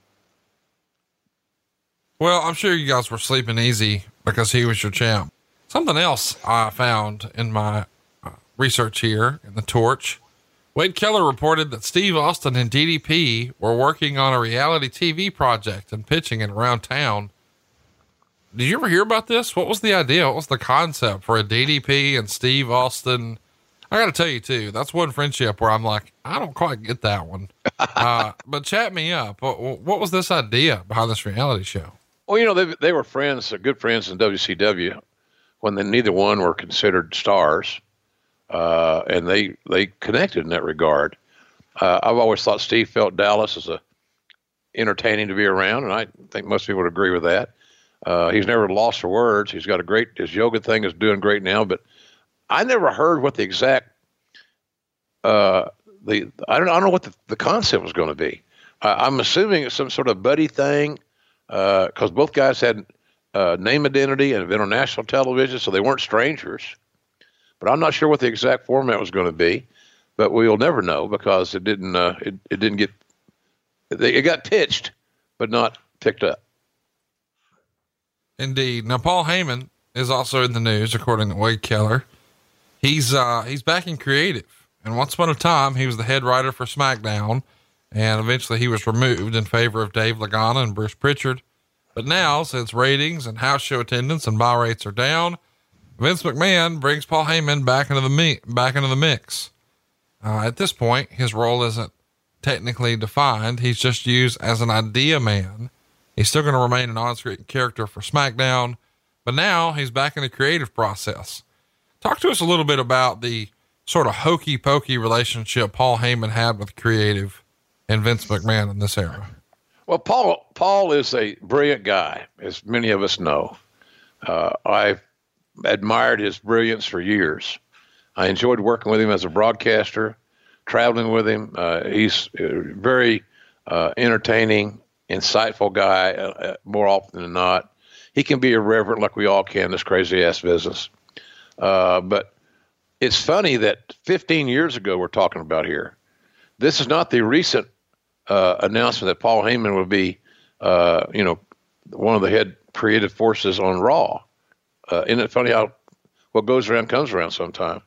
Well, I'm sure you guys were sleeping easy because he was your champ. Something else I found in my research here in the Torch. Wade Keller reported that Steve Austin and DDP were working on a reality TV project and pitching it around town. Did you ever hear about this? What was the idea? What was the concept for a DDP and Steve Austin? I got to tell you too, that's one friendship where I'm like, I don't quite get that one. But chat me up. What was this idea behind this reality show? Well, they were friends, good friends in WCW when neither one were considered stars. And they connected in that regard. I've always thought Steve felt Dallas as entertaining to be around, and I think most people would agree with that. He's never lost for words. He's got his yoga thing is doing great now, but I never heard what the exact, I don't know what the concept was going to be. I'm assuming it's some sort of buddy thing, because both guys had name identity and have been on national television, so they weren't strangers. But I'm not sure what the exact format was going to be, but we'll never know because it didn't get, it got pitched, but not picked up. Indeed. Now, Paul Heyman is also in the news, according to Wade Keller. He's back in creative, and once upon a time, he was the head writer for SmackDown, and eventually he was removed in favor of Dave Lagana and Bruce Pritchard. But now, since ratings and house show attendance and buy rates are down, Vince McMahon brings Paul Heyman back into the mix. At this point, his role isn't technically defined. He's just used as an idea man. He's still going to remain an on-screen character for SmackDown, but now he's back in the creative process. Talk to us a little bit about the sort of hokey pokey relationship Paul Heyman had with creative and Vince McMahon in this era. Well, Paul is a brilliant guy, as many of us know. I've admired his brilliance for years. I enjoyed working with him as a broadcaster, traveling with him. He's a very entertaining, insightful guy, more often than not. He can be irreverent like we all can, this crazy ass business. But it's funny that 15 years ago we're talking about here. This is not the recent announcement that Paul Heyman would be, one of the head creative forces on Raw. Isn't it funny how what goes around comes around sometime?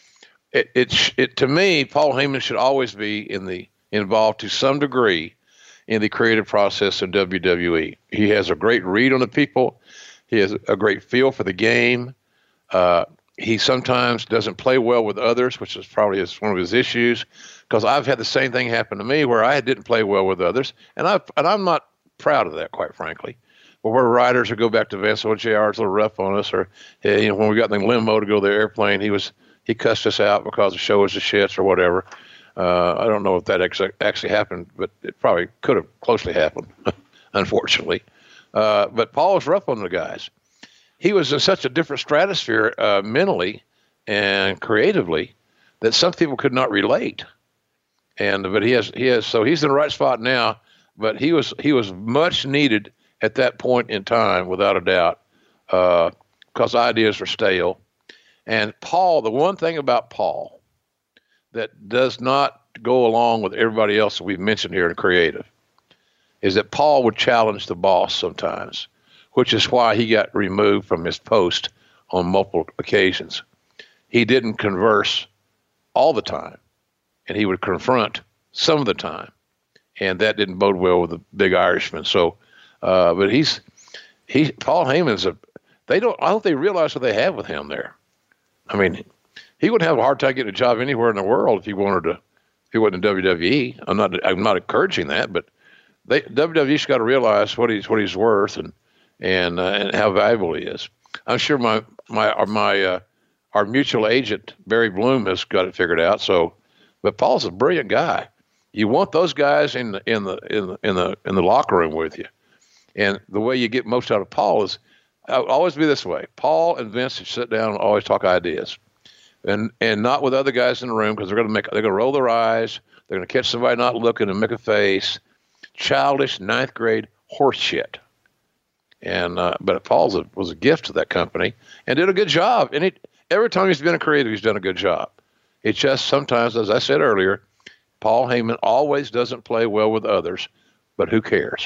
It to me, Paul Heyman should always be involved to some degree in the creative process in WWE. He has a great read on the people. He has a great feel for the game. He sometimes doesn't play well with others, which is probably one of his issues, because I've had the same thing happen to me where I didn't play well with others, and I'm not proud of that, quite frankly. Or where writers would go back to Vince, JR's a little rough on us, or when we got in the limo to go to the airplane, he cussed us out because the show was the shits or whatever. I don't know if that actually happened, but it probably could have closely happened, unfortunately. But Paul was rough on the guys. He was in such a different stratosphere mentally and creatively that some people could not relate. But he has so he's in the right spot now. But he was much needed at that point in time, without a doubt, because ideas were stale. And Paul, the one thing about Paul that does not go along with everybody else that we've mentioned here in creative is that Paul would challenge the boss sometimes, which is why he got removed from his post on multiple occasions. He didn't converse all the time, and he would confront some of the time, and that didn't bode well with the big Irishman. So, but Paul Heyman's I don't think they realize what they have with him there. I mean, he would have a hard time getting a job anywhere in the world if he wasn't in WWE. I'm not encouraging that, but WWE's got to realize what he's worth and how valuable he is. I'm sure our mutual agent Barry Bloom has got it figured out. So, but Paul's a brilliant guy, You want those guys in the locker room with you. And the way you get most out of Paul is always be this way. Paul and Vince should sit down and always talk ideas, and not with other guys in the room, because they're going to roll their eyes. They're going to catch somebody not looking and make a face. Childish 9th grade horse shit. And but Paul was a gift to that company and did a good job. And every time he's been a creative, he's done a good job. It's just sometimes, as I said earlier, Paul Heyman always doesn't play well with others, but who cares?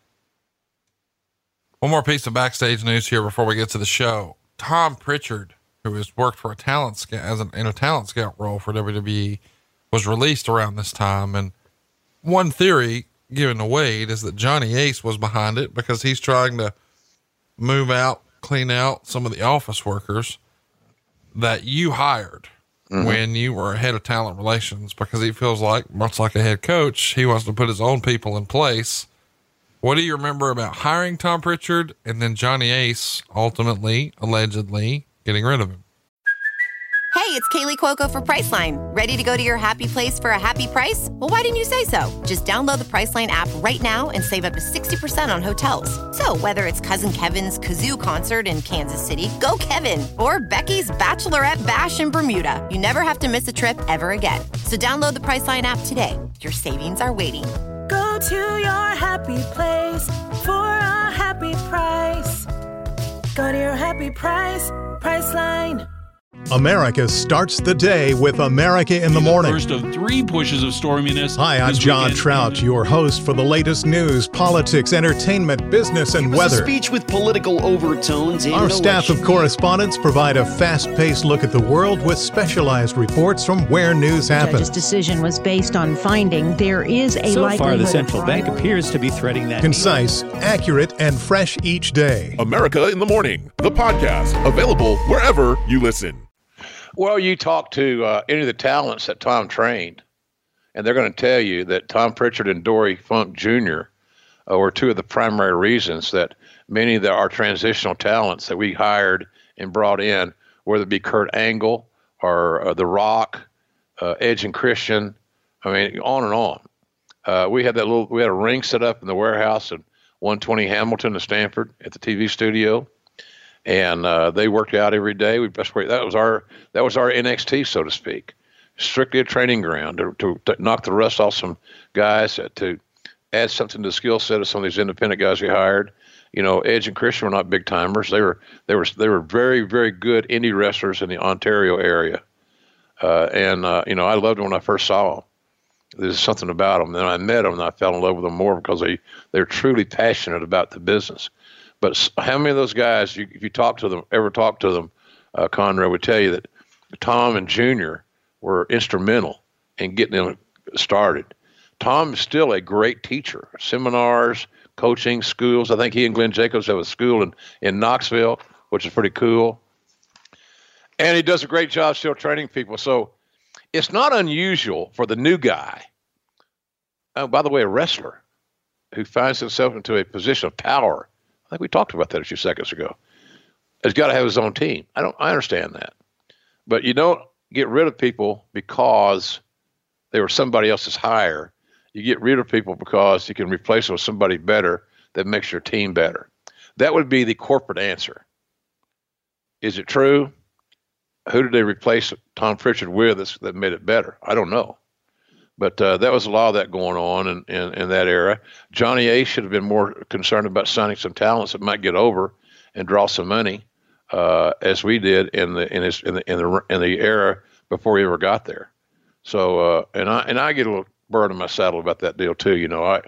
One more piece of backstage news here before we get to the show. Tom Pritchard, who has worked for a talent scout role for WWE, was released around this time. And one theory given to Wade is that Johnny Ace was behind it because he's trying to move out, clean out some of the office workers that you hired when you were head of talent relations, because he feels like, much like a head coach, he wants to put his own people in place. What do you remember about hiring Tom Pritchard and then Johnny Ace ultimately, allegedly, getting rid of him? Hey, it's Kaylee Cuoco for Priceline. Ready to go to your happy place for a happy price? Well, why didn't you say so? Just download the Priceline app right now and save up to 60% on hotels. So whether it's Cousin Kevin's Kazoo Concert in Kansas City, go Kevin, or Becky's Bachelorette Bash in Bermuda, you never have to miss a trip ever again. So download the Priceline app today. Your savings are waiting. Go to your happy place for a happy price. Go to your happy price, Priceline. America starts the day with America in the Morning. First of 3 pushes of storminess. Hi, I'm John Trout, your host for the latest news, politics, entertainment, business, and weather. A speech with political overtones. Our staff of correspondents provide a fast-paced look at the world with specialized reports from where news happens. The decision was based on finding there is a likelihood. So far, the central bank appears to be threading that. Concise, accurate, and fresh each day. America in the Morning, the podcast, available wherever you listen. Well, you talk to any of the talents that Tom trained, and they're going to tell you that Tom Pritchard and Dory Funk Jr. Were 2 of the primary reasons that many of our transitional talents that we hired and brought in, whether it be Kurt Angle or The Rock, Edge and Christian, I mean, on and on. We had a ring set up in the warehouse at 120 Hamilton in Stanford at the TV studio. And they worked out every day. That was our NXT, so to speak, strictly a training ground to knock the rust off some guys, to add something to the skill set of some of these independent guys we hired. You know, Edge and Christian were not big timers. They were very, very good indie wrestlers in the Ontario area, and I loved them when I first saw them. There's something about them. Then I met them and I fell in love with them more because they're truly passionate about the business. But how many of those guys, if you ever talk to them, Conrad would tell you that Tom and Junior were instrumental in getting them started. Tom is still a great teacher, seminars, coaching, schools. I think he and Glenn Jacobs have a school in Knoxville, which is pretty cool. And he does a great job still training people. So it's not unusual for the new guy, by the way, a wrestler, who finds himself into a position of power. I think we talked about that a few seconds ago. Has got to have his own team. I understand that. But you don't get rid of people because they were somebody else's hire. You get rid of people because you can replace them with somebody better that makes your team better. That would be the corporate answer. Is it true? Who did they replace Tom Pritchard with that made it better? I don't know. But that was a lot of that going on in that era. Johnny Ace should have been more concerned about signing some talents that might get over and draw some money, as we did in the era before he ever got there. So and I get a little bird in my saddle about that deal too. You know,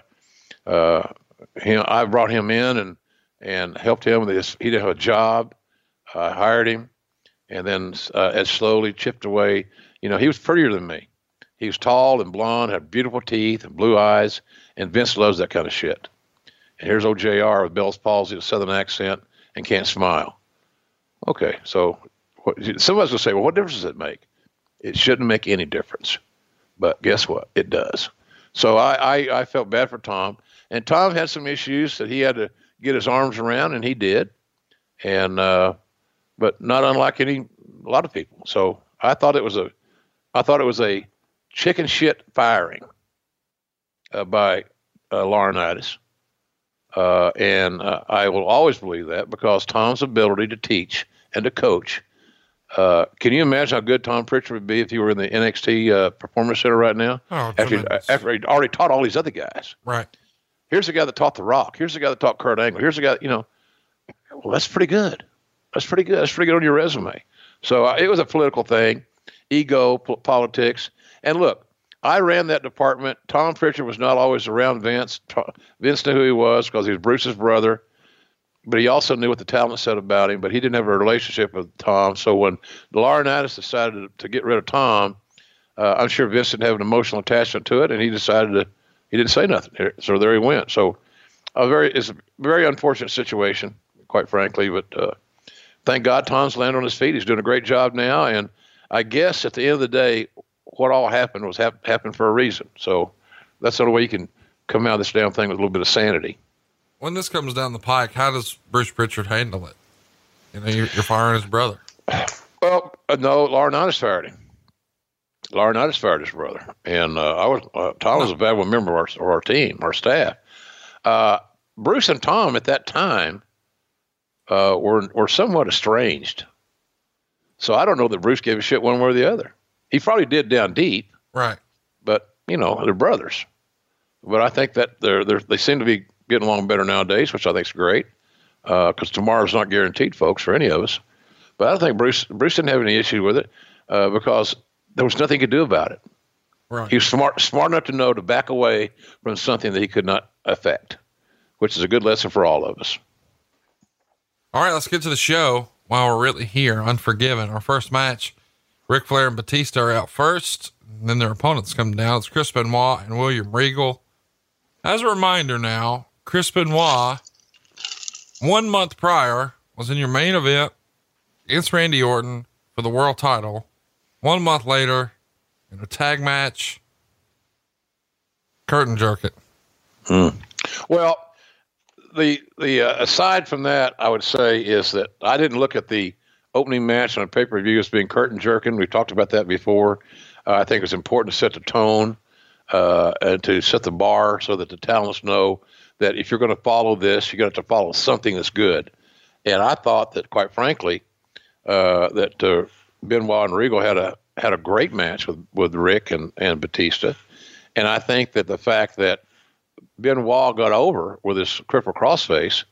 I brought him in and helped him with this. He didn't have a job. I hired him, and then as slowly chipped away. You know, he was prettier than me. He was tall and blonde, had beautiful teeth and blue eyes, and Vince loves that kind of shit. And here's old JR with Bell's palsy, a southern accent, and can't smile. Okay, so somebody's going to say, well, what difference does it make? It shouldn't make any difference. But guess what? It does. So I felt bad for Tom. And Tom had some issues that he had to get his arms around, and he did. And but not unlike a lot of people. So I thought it was a chicken shit firing. by Laurinaitis. And I will always believe that because Tom's ability to teach and to coach. Can you imagine how good Tom Pritchard would be if he were in the NXT Performance Center right now? Oh, after he'd already taught all these other guys. Right. Here's the guy that taught The Rock. Here's the guy that taught Kurt Angle. Here's the guy, well, that's pretty good. That's pretty good. That's pretty good on your resume. So it was a political thing, ego, politics. And look, I ran that department. Tom Pritchard was not always around Vince. Vince knew who he was because he was Bruce's brother, but he also knew what the talent said about him, but he didn't have a relationship with Tom. So when Laurinaitis decided to get rid of Tom, I'm sure Vince didn't have an emotional attachment to it, and he didn't say nothing. So there he went. So it's a very unfortunate situation, quite frankly, but thank God Tom's landed on his feet. He's doing a great job now, and I guess at the end of the day, what all happened was happened for a reason. So that's the only way you can come out of this damn thing with a little bit of sanity. When this comes down the pike, how does Bruce Pritchard handle it? You're firing his brother. Well, no, Laurinaitis fired him. Laurinaitis fired his brother. And Tom was a valuable member of our team, our staff. Bruce and Tom at that time were somewhat estranged. So I don't know that Bruce gave a shit one way or the other. He probably did down deep, right? But they're brothers. But I think that they seem to be getting along better nowadays, which I think is great. Because tomorrow's not guaranteed, folks, for any of us. But I think Bruce didn't have any issue with it because there was nothing he could do about it. Right. He was smart enough to know to back away from something that he could not affect, which is a good lesson for all of us. All right, let's get to the show while we're really here. Unforgiven, our first match. Ric Flair and Batista are out first, and then their opponents come down. It's Chris Benoit and William Regal. As a reminder now, Chris Benoit, 1 month prior, was in your main event against Randy Orton for the world title. 1 month later, in a tag match, curtain jerk it. Well, the aside from that, I would say is that I didn't look at the opening match on a pay-per-view as being curtain jerking. We've talked about that before. I think it's important to set the tone and to set the bar so that the talents know that if you're going to follow this, you're going to have to follow something that's good. And I thought that, quite frankly, that Benoit and Regal had a great match with Rick and Batista. And I think that the fact that Benoit got over with his crippled crossface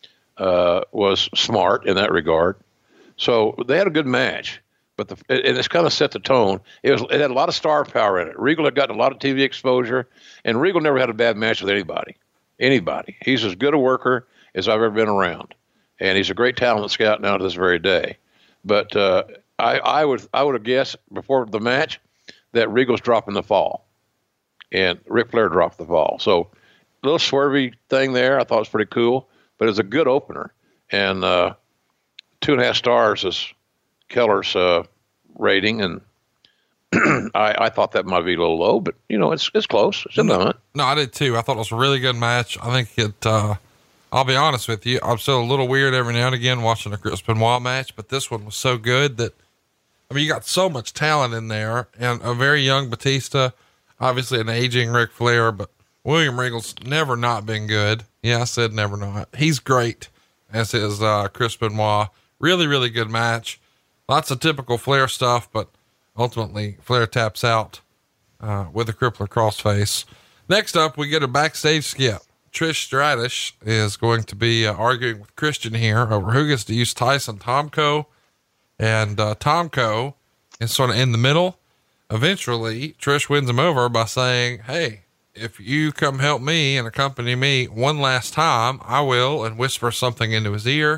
was smart in that regard. So they had a good match, but and it's kind of set the tone. It had a lot of star power in it. Regal had gotten a lot of TV exposure, and Regal never had a bad match with anybody. He's as good a worker as I've ever been around, and he's a great talent scout now to this very day. But I would have guessed before the match that Regal's dropping the fall, and Ric Flair dropped the fall. So a little swervy thing there. I thought it was pretty cool, but it was a good opener, and 2.5 stars is Keller's rating, and I thought that might be a little low, but it's close. It's in the hunt. No, I did too. I thought it was a really good match. I think it. I'll be honest with you, I'm still a little weird every now and again watching a Chris Benoit match, but this one was so good that you got so much talent in there, and a very young Batista, obviously an aging Ric Flair, but William Regal's never not been good. Yeah, I said never not. He's great, as is Chris Benoit. Really, really good match. Lots of typical Flair stuff, but ultimately Flair taps out with a crippler crossface. Next up, we get a backstage skip. Trish Stratus is going to be arguing with Christian here over who gets to use Tyson Tomko. And Tomko is sort of in the middle. Eventually, Trish wins him over by saying, hey, if you come help me and accompany me one last time, I will, and whisper something into his ear.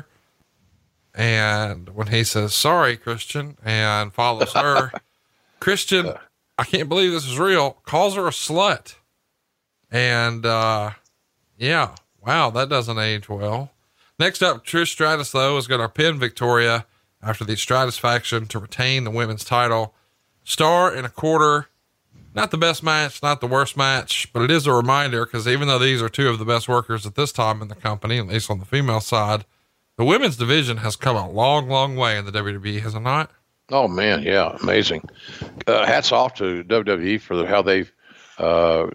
And when he says, sorry, Christian, and follows her, Christian, I can't believe this is real, calls her a slut. And, yeah, wow, that doesn't age well. Next up, Trish Stratus, though, is going to pin Victoria after the Stratus faction to retain the women's title. 1.25 stars. Not the best match, not the worst match, but it is a reminder, because even though these are two of the best workers at this time in the company, at least on the female side, the women's division has come a long, long way in the WWE, has it not? Oh, man, yeah, amazing. Hats off to WWE for how they've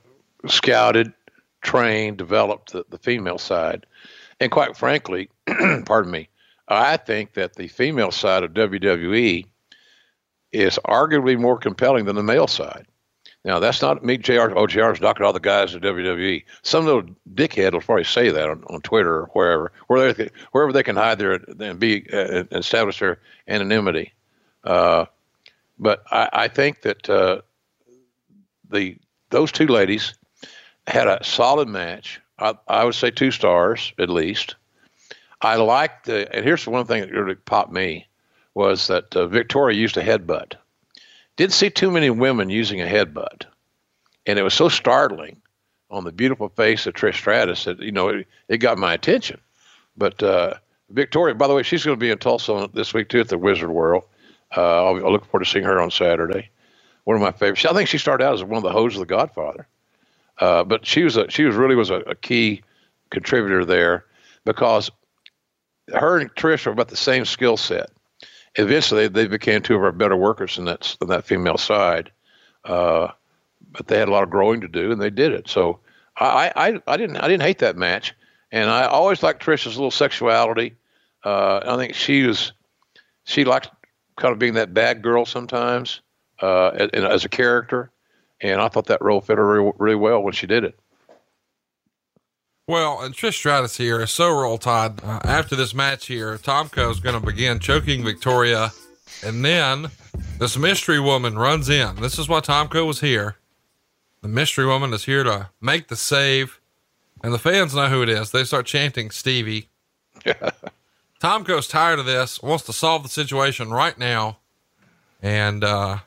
scouted, trained, developed the female side. And quite frankly, pardon me, I think that the female side of WWE is arguably more compelling than the male side. Now, that's not me, JR. Oh, JR's knocking all the guys at WWE. Some little dickhead will probably say that on Twitter or wherever they can hide their and be establish their anonymity. But I think that those two ladies had a solid match. I would say 2 stars at least. I liked and here's the one thing that really popped me was that Victoria used a headbutt. Didn't see too many women using a headbutt, and it was so startling on the beautiful face of Trish Stratus that it got my attention. But Victoria, by the way, she's going to be in Tulsa this week too at the Wizard World. I'll look forward to seeing her on Saturday. One of my favorites. I think she started out as one of the hosts of The Godfather, but she was a key contributor there because her and Trish are about the same skill set. Eventually, they became 2 of our better workers in that female side, but they had a lot of growing to do, and they did it. So I didn't hate that match, and I always liked Trish's little sexuality. I think she liked kind of being that bad girl sometimes as a character, and I thought that role fit her really well when she did it. Well, and Trish Stratus here is so Roll Tide. After this match here, Tomko is going to begin choking Victoria, and then this mystery woman runs in. This is why Tomko was here. The mystery woman is here to make the save, and the fans know who it is. They start chanting Stevie. Tomko's tired of this, wants to solve the situation right now, and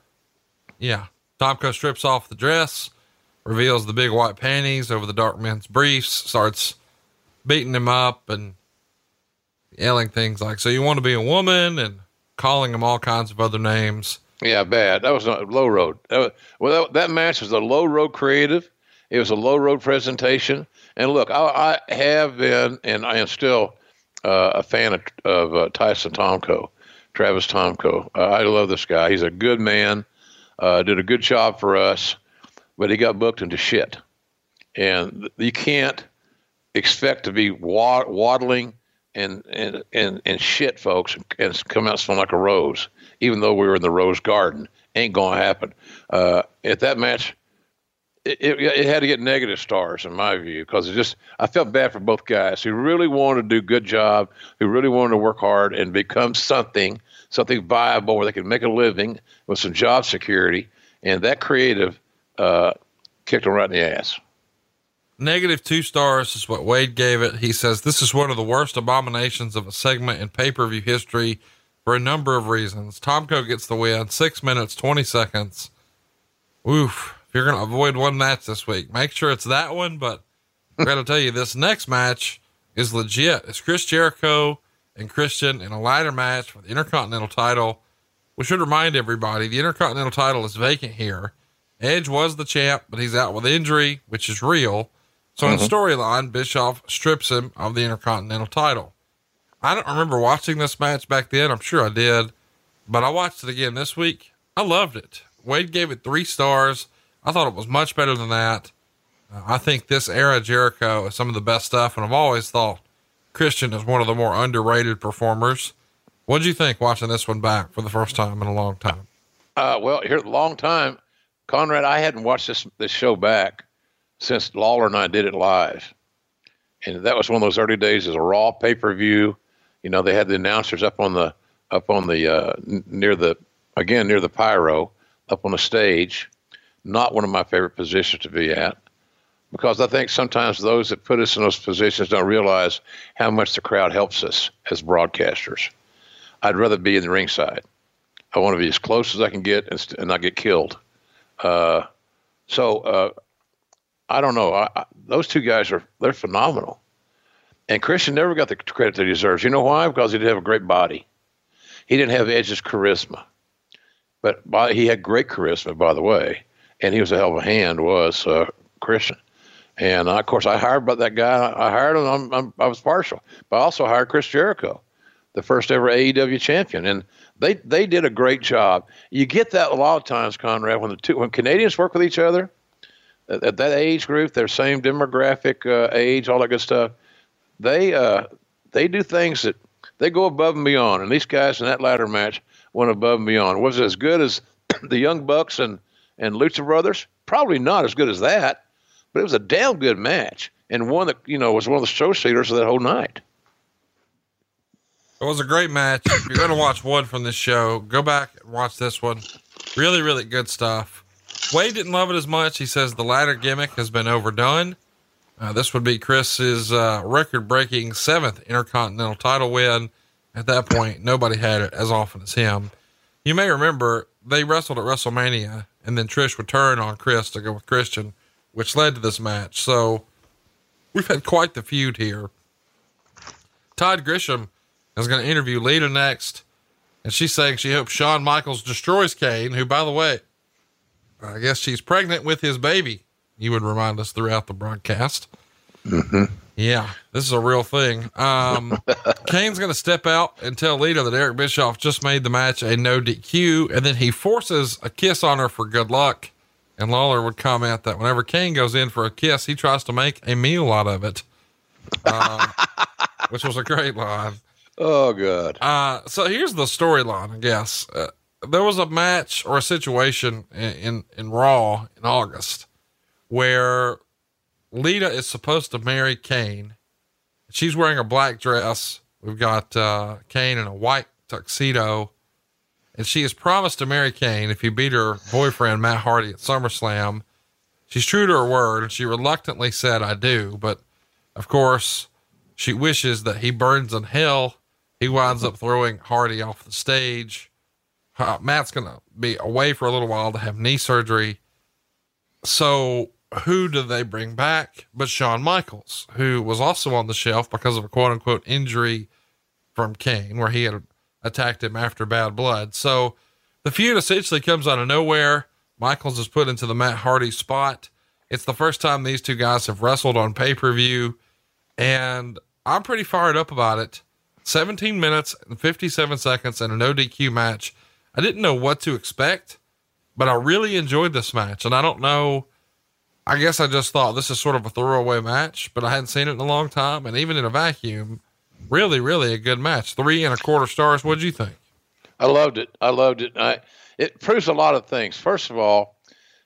Tomko strips off the dress, reveals the big white panties over the dark men's briefs, starts beating him up and yelling things like, "So you want to be a woman?" and calling him all kinds of other names. Yeah, bad. That was not low road. That match was a low road creative. It was a low road presentation. And look, I have been, and I am still a fan of Tyson Tomko, Travis Tomko. I love this guy. He's a good man, did a good job for us. But he got booked into shit. And you can't expect to be waddling and shit, folks, and come out smelling like a rose, even though we were in the Rose Garden. Ain't going to happen. At that match, it had to get negative stars, in my view, because I felt bad for both guys who really wanted to do a good job, who really wanted to work hard and become something viable where they could make a living with some job security. And that creative kicked him right in the ass. -2 stars is what Wade gave it. He says, "This is one of the worst abominations of a segment in pay-per-view history for a number of reasons." Tomko gets the win, 6 minutes, 20 seconds. Oof. If you're going to avoid one match this week, make sure it's that one. But I got to tell you, this next match is legit. It's Chris Jericho and Christian in a ladder match for the Intercontinental title. We should remind everybody the Intercontinental title is vacant here. Edge was the champ, but he's out with injury, which is real. So in storyline, Bischoff strips him of the Intercontinental title. I don't remember watching this match back then. I'm sure I did, but I watched it again this week. I loved it. Wade gave it 3 stars. I thought it was much better than that. I think this era Jericho is some of the best stuff. And I've always thought Christian is one of the more underrated performers. What did you think watching this one back for the first time in a long time? Well, here a long time, Conrad, I hadn't watched this show back since Lawler and I did it live. And that was one of those early days as a Raw pay-per-view. They had the announcers up on the near the pyro, up on the stage. Not one of my favorite positions to be at, because I think sometimes those that put us in those positions don't realize how much the crowd helps us as broadcasters. I'd rather be in the ringside. I want to be as close as I can get and not get killed. So I don't know. Those two guys they're phenomenal. And Christian never got the credit that he deserves. You know why? Because he didn't have a great body. He didn't have Edge's charisma. But he had great charisma, by the way. And he was a hell of a hand, was Christian. And of course, I hired about that guy. I hired him. I was partial. But I also hired Chris Jericho, the first ever AEW champion. And they did a great job. You get that a lot of times, Conrad, when Canadians work with each other, at that age group, their same demographic, age, all that good stuff, they do things that they go above and beyond. And these guys in that ladder match went above and beyond. Was it as good as the Young Bucks and Lucha Brothers? Probably not as good as that, but it was a damn good match, and one that, was one of the show stealers of that whole night. It was a great match. If you're going to watch one from this show, go back and watch this one. Really, really good stuff. Wade didn't love it as much. He says the ladder gimmick has been overdone. This would be Chris's record-breaking 7th Intercontinental title win. At that point, nobody had it as often as him. You may remember they wrestled at WrestleMania, and then Trish would turn on Chris to go with Christian, which led to this match. So we've had quite the feud here. Todd Grisham is going to interview Lita next, and she's saying she hopes Shawn Michaels destroys Kane, who, by the way, I guess she's pregnant with his baby. You would remind us throughout the broadcast. Mm-hmm. Yeah, this is a real thing. Kane's going to step out and tell Lita that Eric Bischoff just made the match a no DQ, and then he forces a kiss on her for good luck. And Lawler would comment that whenever Kane goes in for a kiss, he tries to make a meal out of it, which was a great line. Oh, good. So here's the storyline, I guess. There was a match or a situation in Raw in August where Lita is supposed to marry Kane. She's wearing a black dress. We've got Kane in a white tuxedo, and she has promised to marry Kane if he beat her boyfriend, Matt Hardy, at SummerSlam. She's true to her word, and she reluctantly said, "I do." But of course, she wishes that he burns in hell. He winds up throwing Hardy off the stage. Matt's going to be away for a little while to have knee surgery. So who do they bring back but Shawn Michaels, who was also on the shelf because of a quote unquote injury from Kane, where he had attacked him after Bad Blood. So the feud essentially comes out of nowhere. Michaels is put into the Matt Hardy spot. It's the first time these two guys have wrestled on pay-per-view, and I'm pretty fired up about it. 17 minutes and 57 seconds and a no DQ match. I didn't know what to expect, but I really enjoyed this match. And I don't know, I guess I just thought this is sort of a throwaway match, but I hadn't seen it in a long time. And even in a vacuum, really, really a good match. 3.25 stars. What'd you think? I loved it. It proves a lot of things. First of all,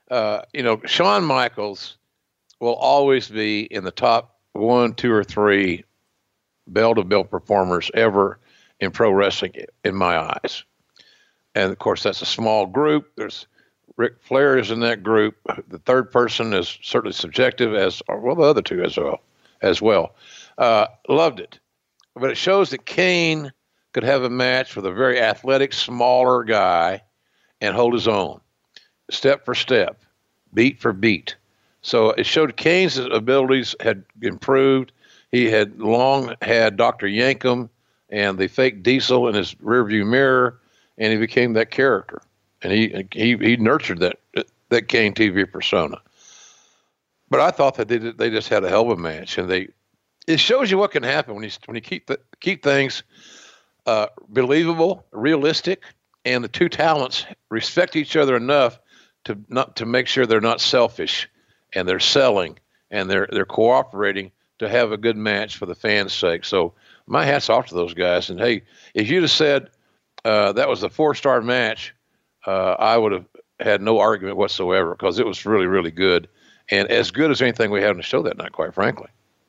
Shawn Michaels will always be in the top 1, 2, or 3 bell-to-bell performers ever in pro wrestling, in my eyes. And of course, that's a small group. There's Ric Flair is in that group. The third person is certainly subjective, as well, the other two as well. Loved it. But it shows that Kane could have a match with a very athletic, smaller guy and hold his own, step for step, beat for beat. So it showed Kane's abilities had improved. He had long had Dr. Yankum and the fake Diesel in his rearview mirror, and he became that character. And he nurtured that Kane TV persona. But I thought that they just had a hell of a match, and it shows you what can happen when you keep things believable, realistic, and the two talents respect each other enough to make sure they're not selfish, and they're selling, and they're cooperating to have a good match for the fans' sake. So my hat's off to those guys. And hey, if you'd have said that was a 4-star match, I would have had no argument whatsoever, because it was really, really good, and as good as anything we had on the show that night, quite frankly.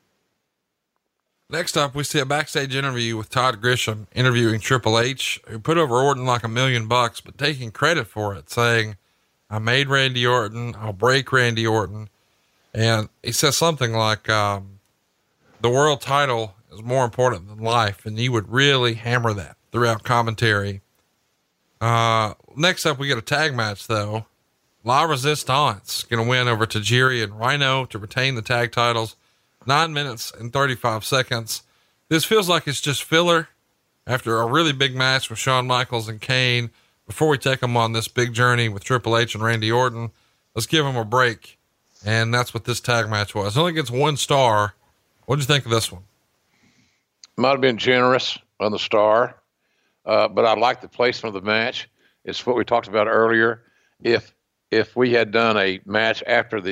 Next up, we see a backstage interview with Todd Grisham interviewing Triple H, who put over Orton like $1 million, but taking credit for it, saying, "I made Randy Orton. I'll break Randy Orton." And he says something like, the world title is more important than life. And he would really hammer that throughout commentary. Next up, we get a tag match though. La Resistance going to win over Tajiri and Rhino to retain the tag titles. 9 minutes and 35 seconds. This feels like it's just filler after a really big match with Shawn Michaels and Kane. Before we take them on this big journey with Triple H and Randy Orton, let's give them a break. And that's what this tag match was. It only gets 1 star. What'd you think of this one? Might have been generous on the star, but I like the placement of the match. It's what we talked about earlier. If we had done a match after the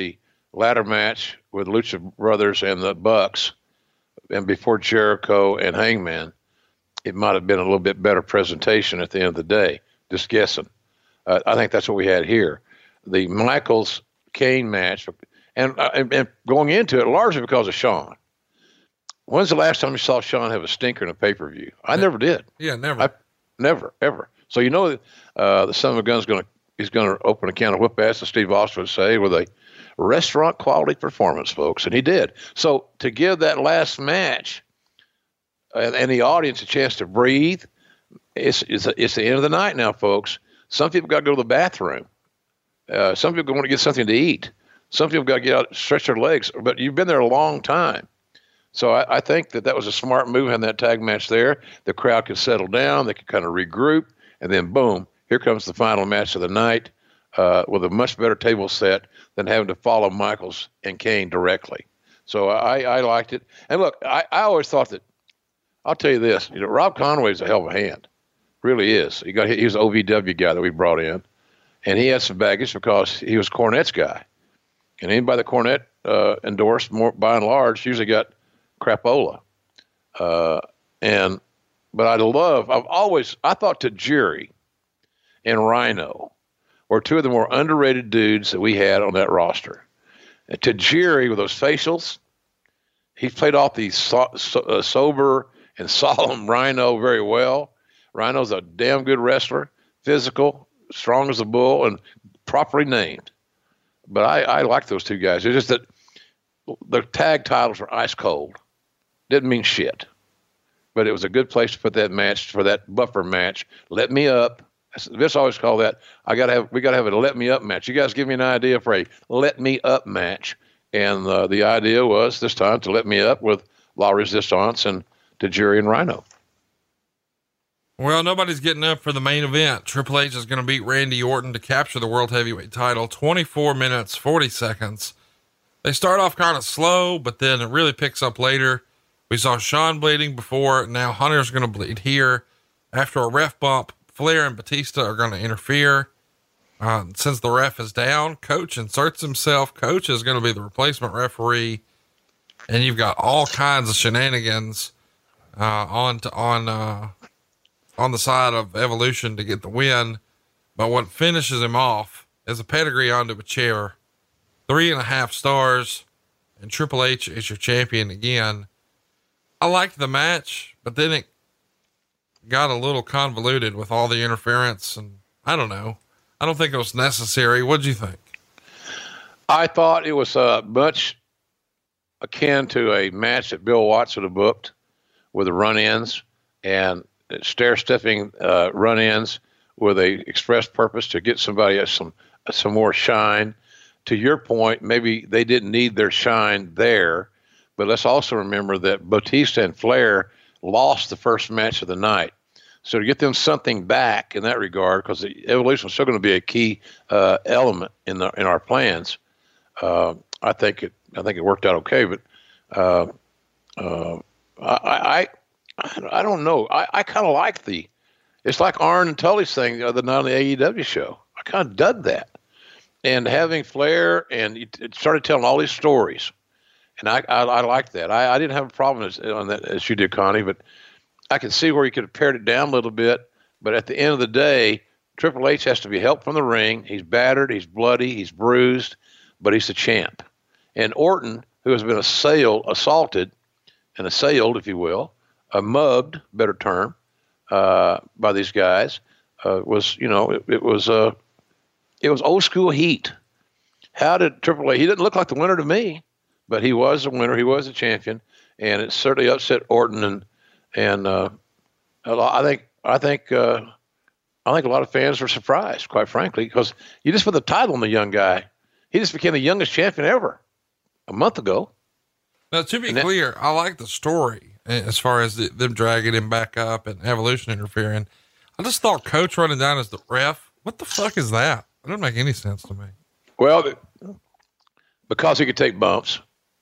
ladder match with Lucha Brothers and the Bucks, and before Jericho and Hangman, it might have been a little bit better presentation at the end of the day. Just guessing. I think that's what we had here. The Michaels-Kane match, and going into it largely because of Shawn. When's the last time you saw Shawn have a stinker in a pay-per-view? I never did. Yeah, never. Never, ever. So you know the son of a gun's he's going to open a can of whoop ass, as Steve Austin would say, with a restaurant quality performance, folks, and he did. So to give that last match and the audience a chance to breathe, it's the end of the night now, folks. Some people got to go to the bathroom. Some people want to get something to eat. Some people got to get out, stretch their legs. But you've been there a long time. So I think that was a smart move having that tag match there. The crowd could settle down. They could kind of regroup. And then, boom, here comes the final match of the night with a much better table set than having to follow Michaels and Kane directly. So I liked it. And look, I always thought that, I'll tell you this, Rob Conway's a hell of a hand. Really is. He was an OVW guy that we brought in. And he had some baggage because he was Cornette's guy. And anybody that Cornette endorsed, more by and large, usually got crapola. But I thought Tajiri and Rhino were two of the more underrated dudes that we had on that roster. And Tajiri, with those facials, he played off the sober and solemn Rhino very well. Rhino's a damn good wrestler, physical, strong as a bull, and properly named. But I like those two guys. It's just that the tag titles were ice cold. Didn't mean shit. But it was a good place to put that match, for that buffer match. Let me up. Vince always called that. We got to have a let me up match. You guys give me an idea for a let me up match. And the idea was this time to let me up with La Resistance and Tajiri and Rhino. Well, nobody's getting up for the main event. Triple H is going to beat Randy Orton to capture the World Heavyweight title. 24 minutes, 40 seconds. They start off kind of slow, but then it really picks up later. We saw Shawn bleeding before. Now Hunter's going to bleed here. After a ref bump, Flair and Batista are going to interfere. Since the ref is down, Coach inserts himself. Coach is going to be the replacement referee. And you've got all kinds of shenanigans on the side of Evolution to get the win. But what finishes him off is a pedigree onto a chair. 3.5 stars, and Triple H is your champion again. I liked the match, but then it got a little convoluted with all the interference, and I don't know. I don't think it was necessary. What'd you think? I thought it was much akin to a match that Bill Watts would have booked with the run-ins and stair-stepping run-ins with a express purpose to get somebody some more shine. To your point, maybe they didn't need their shine there, but let's also remember that Batista and Flair lost the first match of the night. So to get them something back in that regard, because the Evolution is still going to be a key element in our plans, I think it worked out okay. But I don't know. I kind of like it's like Arn and Tully's thing the other night on the AEW show. I kind of dug that. And having Flair, and it started telling all these stories. And I liked that. I didn't have a problem on that as you did, Connie, but I could see where you could have pared it down a little bit. But at the end of the day, Triple H has to be helped from the ring. He's battered, he's bloody, he's bruised, but he's the champ. And Orton, who has been assaulted, if you will, mugged, better term, by these guys, it was old school heat. How did Triple H? He didn't look like the winner to me, but he was the winner. He was the champion, and it certainly upset Orton. And I think a lot of fans were surprised, quite frankly, because you just put the title on the young guy. He just became the youngest champion ever a month ago. Now, to be clear, I like the story as far as them dragging him back up and Evolution interfering. I just thought Coach running down as the ref. What the fuck is that? It doesn't make any sense to me. Well, because he could take bumps,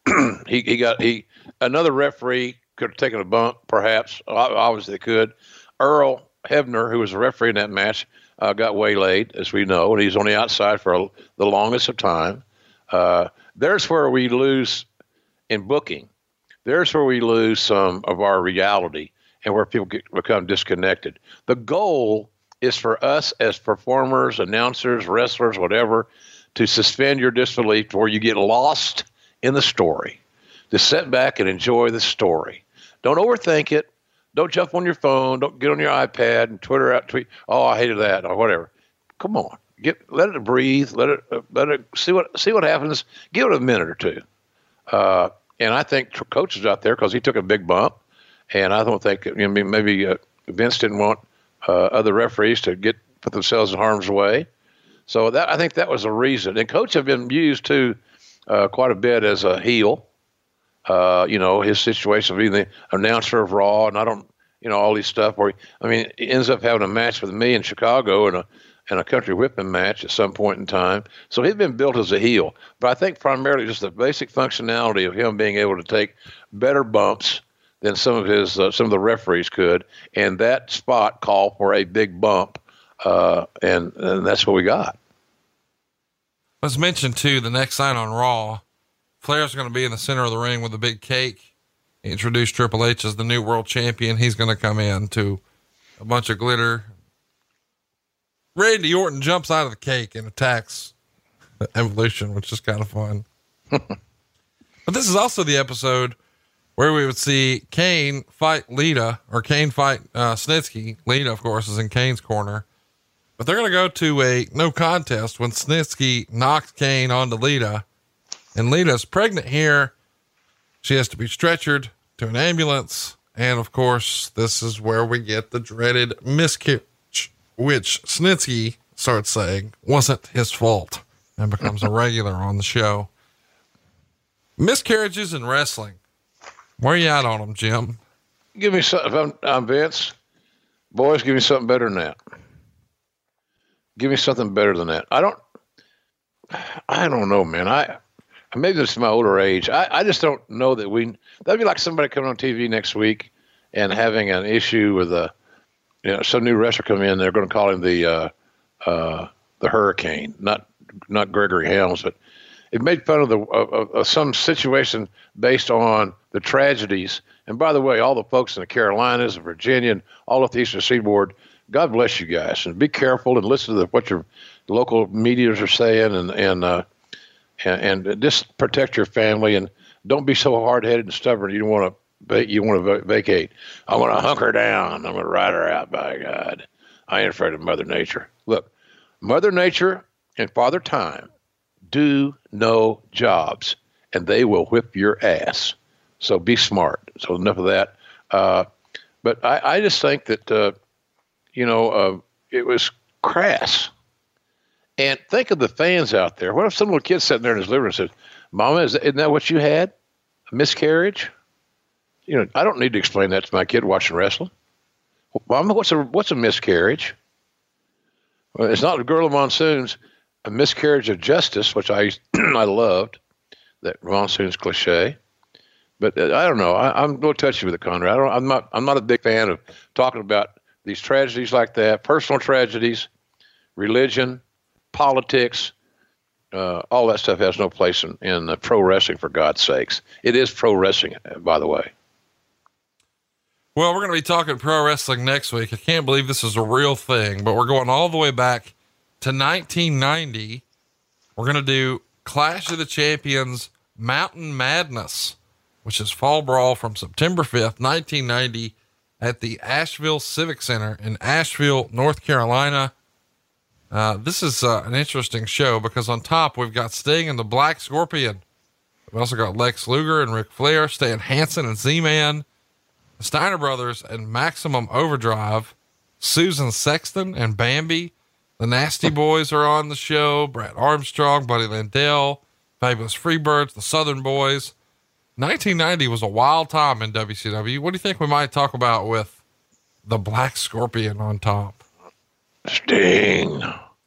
another referee could have taken a bump, perhaps. Obviously, they could. Earl Hebner, who was the referee in that match, got waylaid, as we know, and he's on the outside for the longest of time. there's where we lose in booking. There's where we lose some of our reality and where people become disconnected. The goal is for us as performers, announcers, wrestlers, whatever, to suspend your disbelief where you get lost in the story. To sit back and enjoy the story. Don't overthink it. Don't jump on your phone. Don't get on your iPad and tweet. Oh, I hated that or whatever. Come on, let it breathe. Let it see what happens. Give it a minute or two. And I think coaches out there, because he took a big bump, and I don't think maybe Vince didn't want other referees to put themselves in harm's way. So I think that was a reason. And coaches have been used too quite a bit as a heel. His situation of being the announcer of Raw, and I don't, all these stuff where he ends up having a match with me in Chicago and a country whipping match at some point in time. So he'd been built as a heel, but I think primarily just the basic functionality of him being able to take better bumps than some of the referees could, and that spot called for a big bump, and that's what we got. Let's mention too, the next night on Raw, Flair's going to be in the center of the ring with a big cake. He introduced Triple H as the new world champion. He's going to come in to a bunch of glitter. Randy Orton jumps out of the cake and attacks Evolution, which is kind of fun. But this is also the episode where we would see Kane fight Lita, or Kane fight Snitsky. Lita, of course, is in Kane's corner. But they're going to go to a no contest when Snitsky knocks Kane onto Lita. And Lita's pregnant here. She has to be stretchered to an ambulance. And of course, this is where we get the dreaded miscarriage, which Snitsky starts saying wasn't his fault and becomes a regular on the show. Miscarriages in wrestling. Where are you at on them, Jim? Give me something. If I'm Vince, boys, give me something better than that. Give me something better than that. I don't know, man. Maybe it's my older age. I just don't know that that'd be like somebody coming on TV next week and having an issue with some new wrestler come in. They're going to call him the Hurricane, not Gregory Helms, but it made fun of some situation based on the tragedies. And by the way, all the folks in the Carolinas and Virginia and all of the Eastern Seaboard, God bless you guys, and be careful and listen to what your local medias are saying, and just protect your family, and don't be so hard-headed and stubborn. You want to vacate. I want to hunker down. I'm going to ride her out. By God, I ain't afraid of Mother Nature. Look, Mother Nature and Father Time do no jobs, and they will whip your ass. So be smart. So enough of that. But I just think that it was crass. And think of the fans out there. What if some little kid sitting there in his living room says, "Mama, isn't that what you had? A miscarriage?" I don't need to explain that to my kid watching wrestling. Mama, what's a miscarriage? Well, it's not a Girl of Monsoons, a miscarriage of justice, which I loved, that Monsoons cliche. But I don't know. I'm a little touchy with it, Conrad. I'm not a big fan of talking about these tragedies like that, personal tragedies, religion, politics, all that stuff has no place in pro wrestling, for God's sakes. It is pro wrestling, by the way. Well, we're going to be talking pro wrestling next week. I can't believe this is a real thing, but we're going all the way back to 1990. We're going to do Clash of the Champions Mountain Madness, which is Fall Brawl from September 5th, 1990 at the Asheville Civic Center in Asheville, North Carolina. This is an interesting show because on top we've got Sting and the Black Scorpion. We've also got Lex Luger and Ric Flair, Stan Hansen and Z-Man, the Steiner Brothers and Maximum Overdrive, Susan Sexton and Bambi. The Nasty Boys are on the show. Brad Armstrong, Buddy Landell, Fabulous Freebirds, the Southern Boys. 1990 was a wild time in WCW. What do you think we might talk about with the Black Scorpion on top? Sting.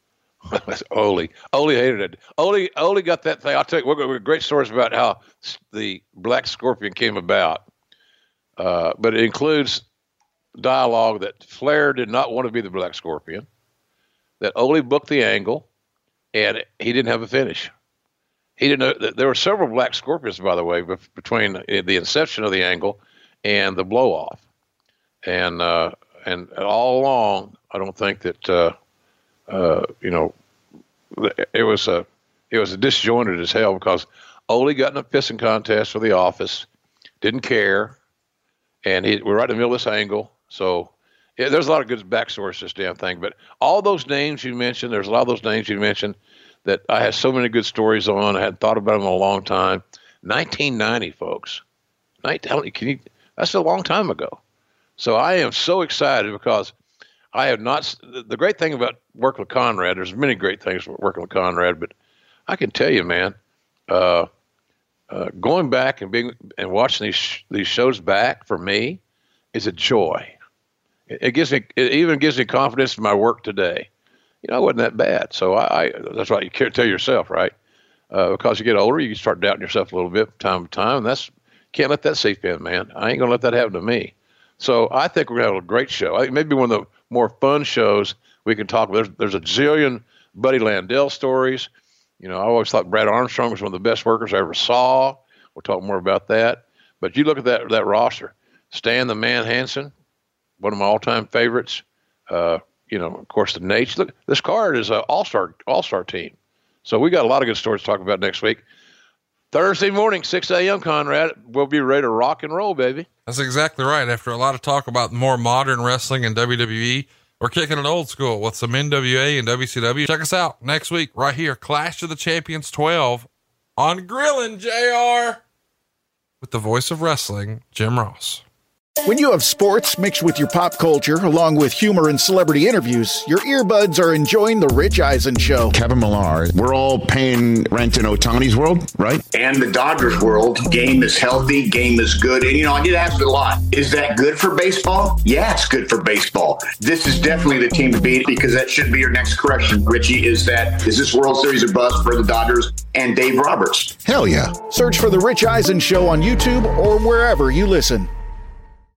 Ole hated it. Ole got that thing. I'll tell you, we're going to great stories about how the Black Scorpion came about. But it includes dialogue that Flair did not want to be the Black Scorpion, that Ole booked the angle, and he didn't have a finish. He didn't know that there were several black scorpions, by the way, between the inception of the angle and the blow off. And all along, I don't think that, it was disjointed as hell, because Ole got in a pissing contest for the office, didn't care. And we're right in the middle of this angle. So yeah, there's a lot of good backstories to this damn thing. But all those names you mentioned, there's a lot of those names you mentioned that I have so many good stories on. I hadn't thought about them in a long time. 1990, folks. That's a long time ago. So I am so excited, because I have not. The great thing about working with Conrad, there's many great things about working with Conrad, but I can tell you, man, going back and watching these shows back for me is a joy. It even gives me confidence in my work today. I wasn't that bad. So that's why you can't tell yourself, right? Because you get older, you start doubting yourself a little bit from time to time. And can't let that seep in, man. I ain't gonna let that happen to me. So I think we're gonna have a great show. I think maybe one of the more fun shows we can talk about. There's a zillion Buddy Landell stories. I always thought Brad Armstrong was one of the best workers I ever saw. We'll talk more about that. But you look at that roster. Stan the Man Hansen, one of my all-time favorites. Of course, the Nates. Look, this card is an all-star team. So we got a lot of good stories to talk about next week. Thursday morning, 6 a.m., Conrad. We'll be ready to rock and roll, baby. That's exactly right. After a lot of talk about more modern wrestling and WWE, we're kicking it old school with some NWA and WCW. Check us out next week right here. Clash of the Champions 12 on Grillin' JR with the voice of wrestling, Jim Ross. When you have sports mixed with your pop culture, along with humor and celebrity interviews, your earbuds are enjoying The Rich Eisen Show. Kevin Millar, we're all paying rent in Ohtani's world, right? And the Dodgers world. Game is healthy, game is good. And, I get asked a lot, is that good for baseball? Yeah, it's good for baseball. This is definitely the team to beat, because that should be your next question, Richie, is this World Series a bust for the Dodgers and Dave Roberts? Hell yeah. Search for The Rich Eisen Show on YouTube or wherever you listen.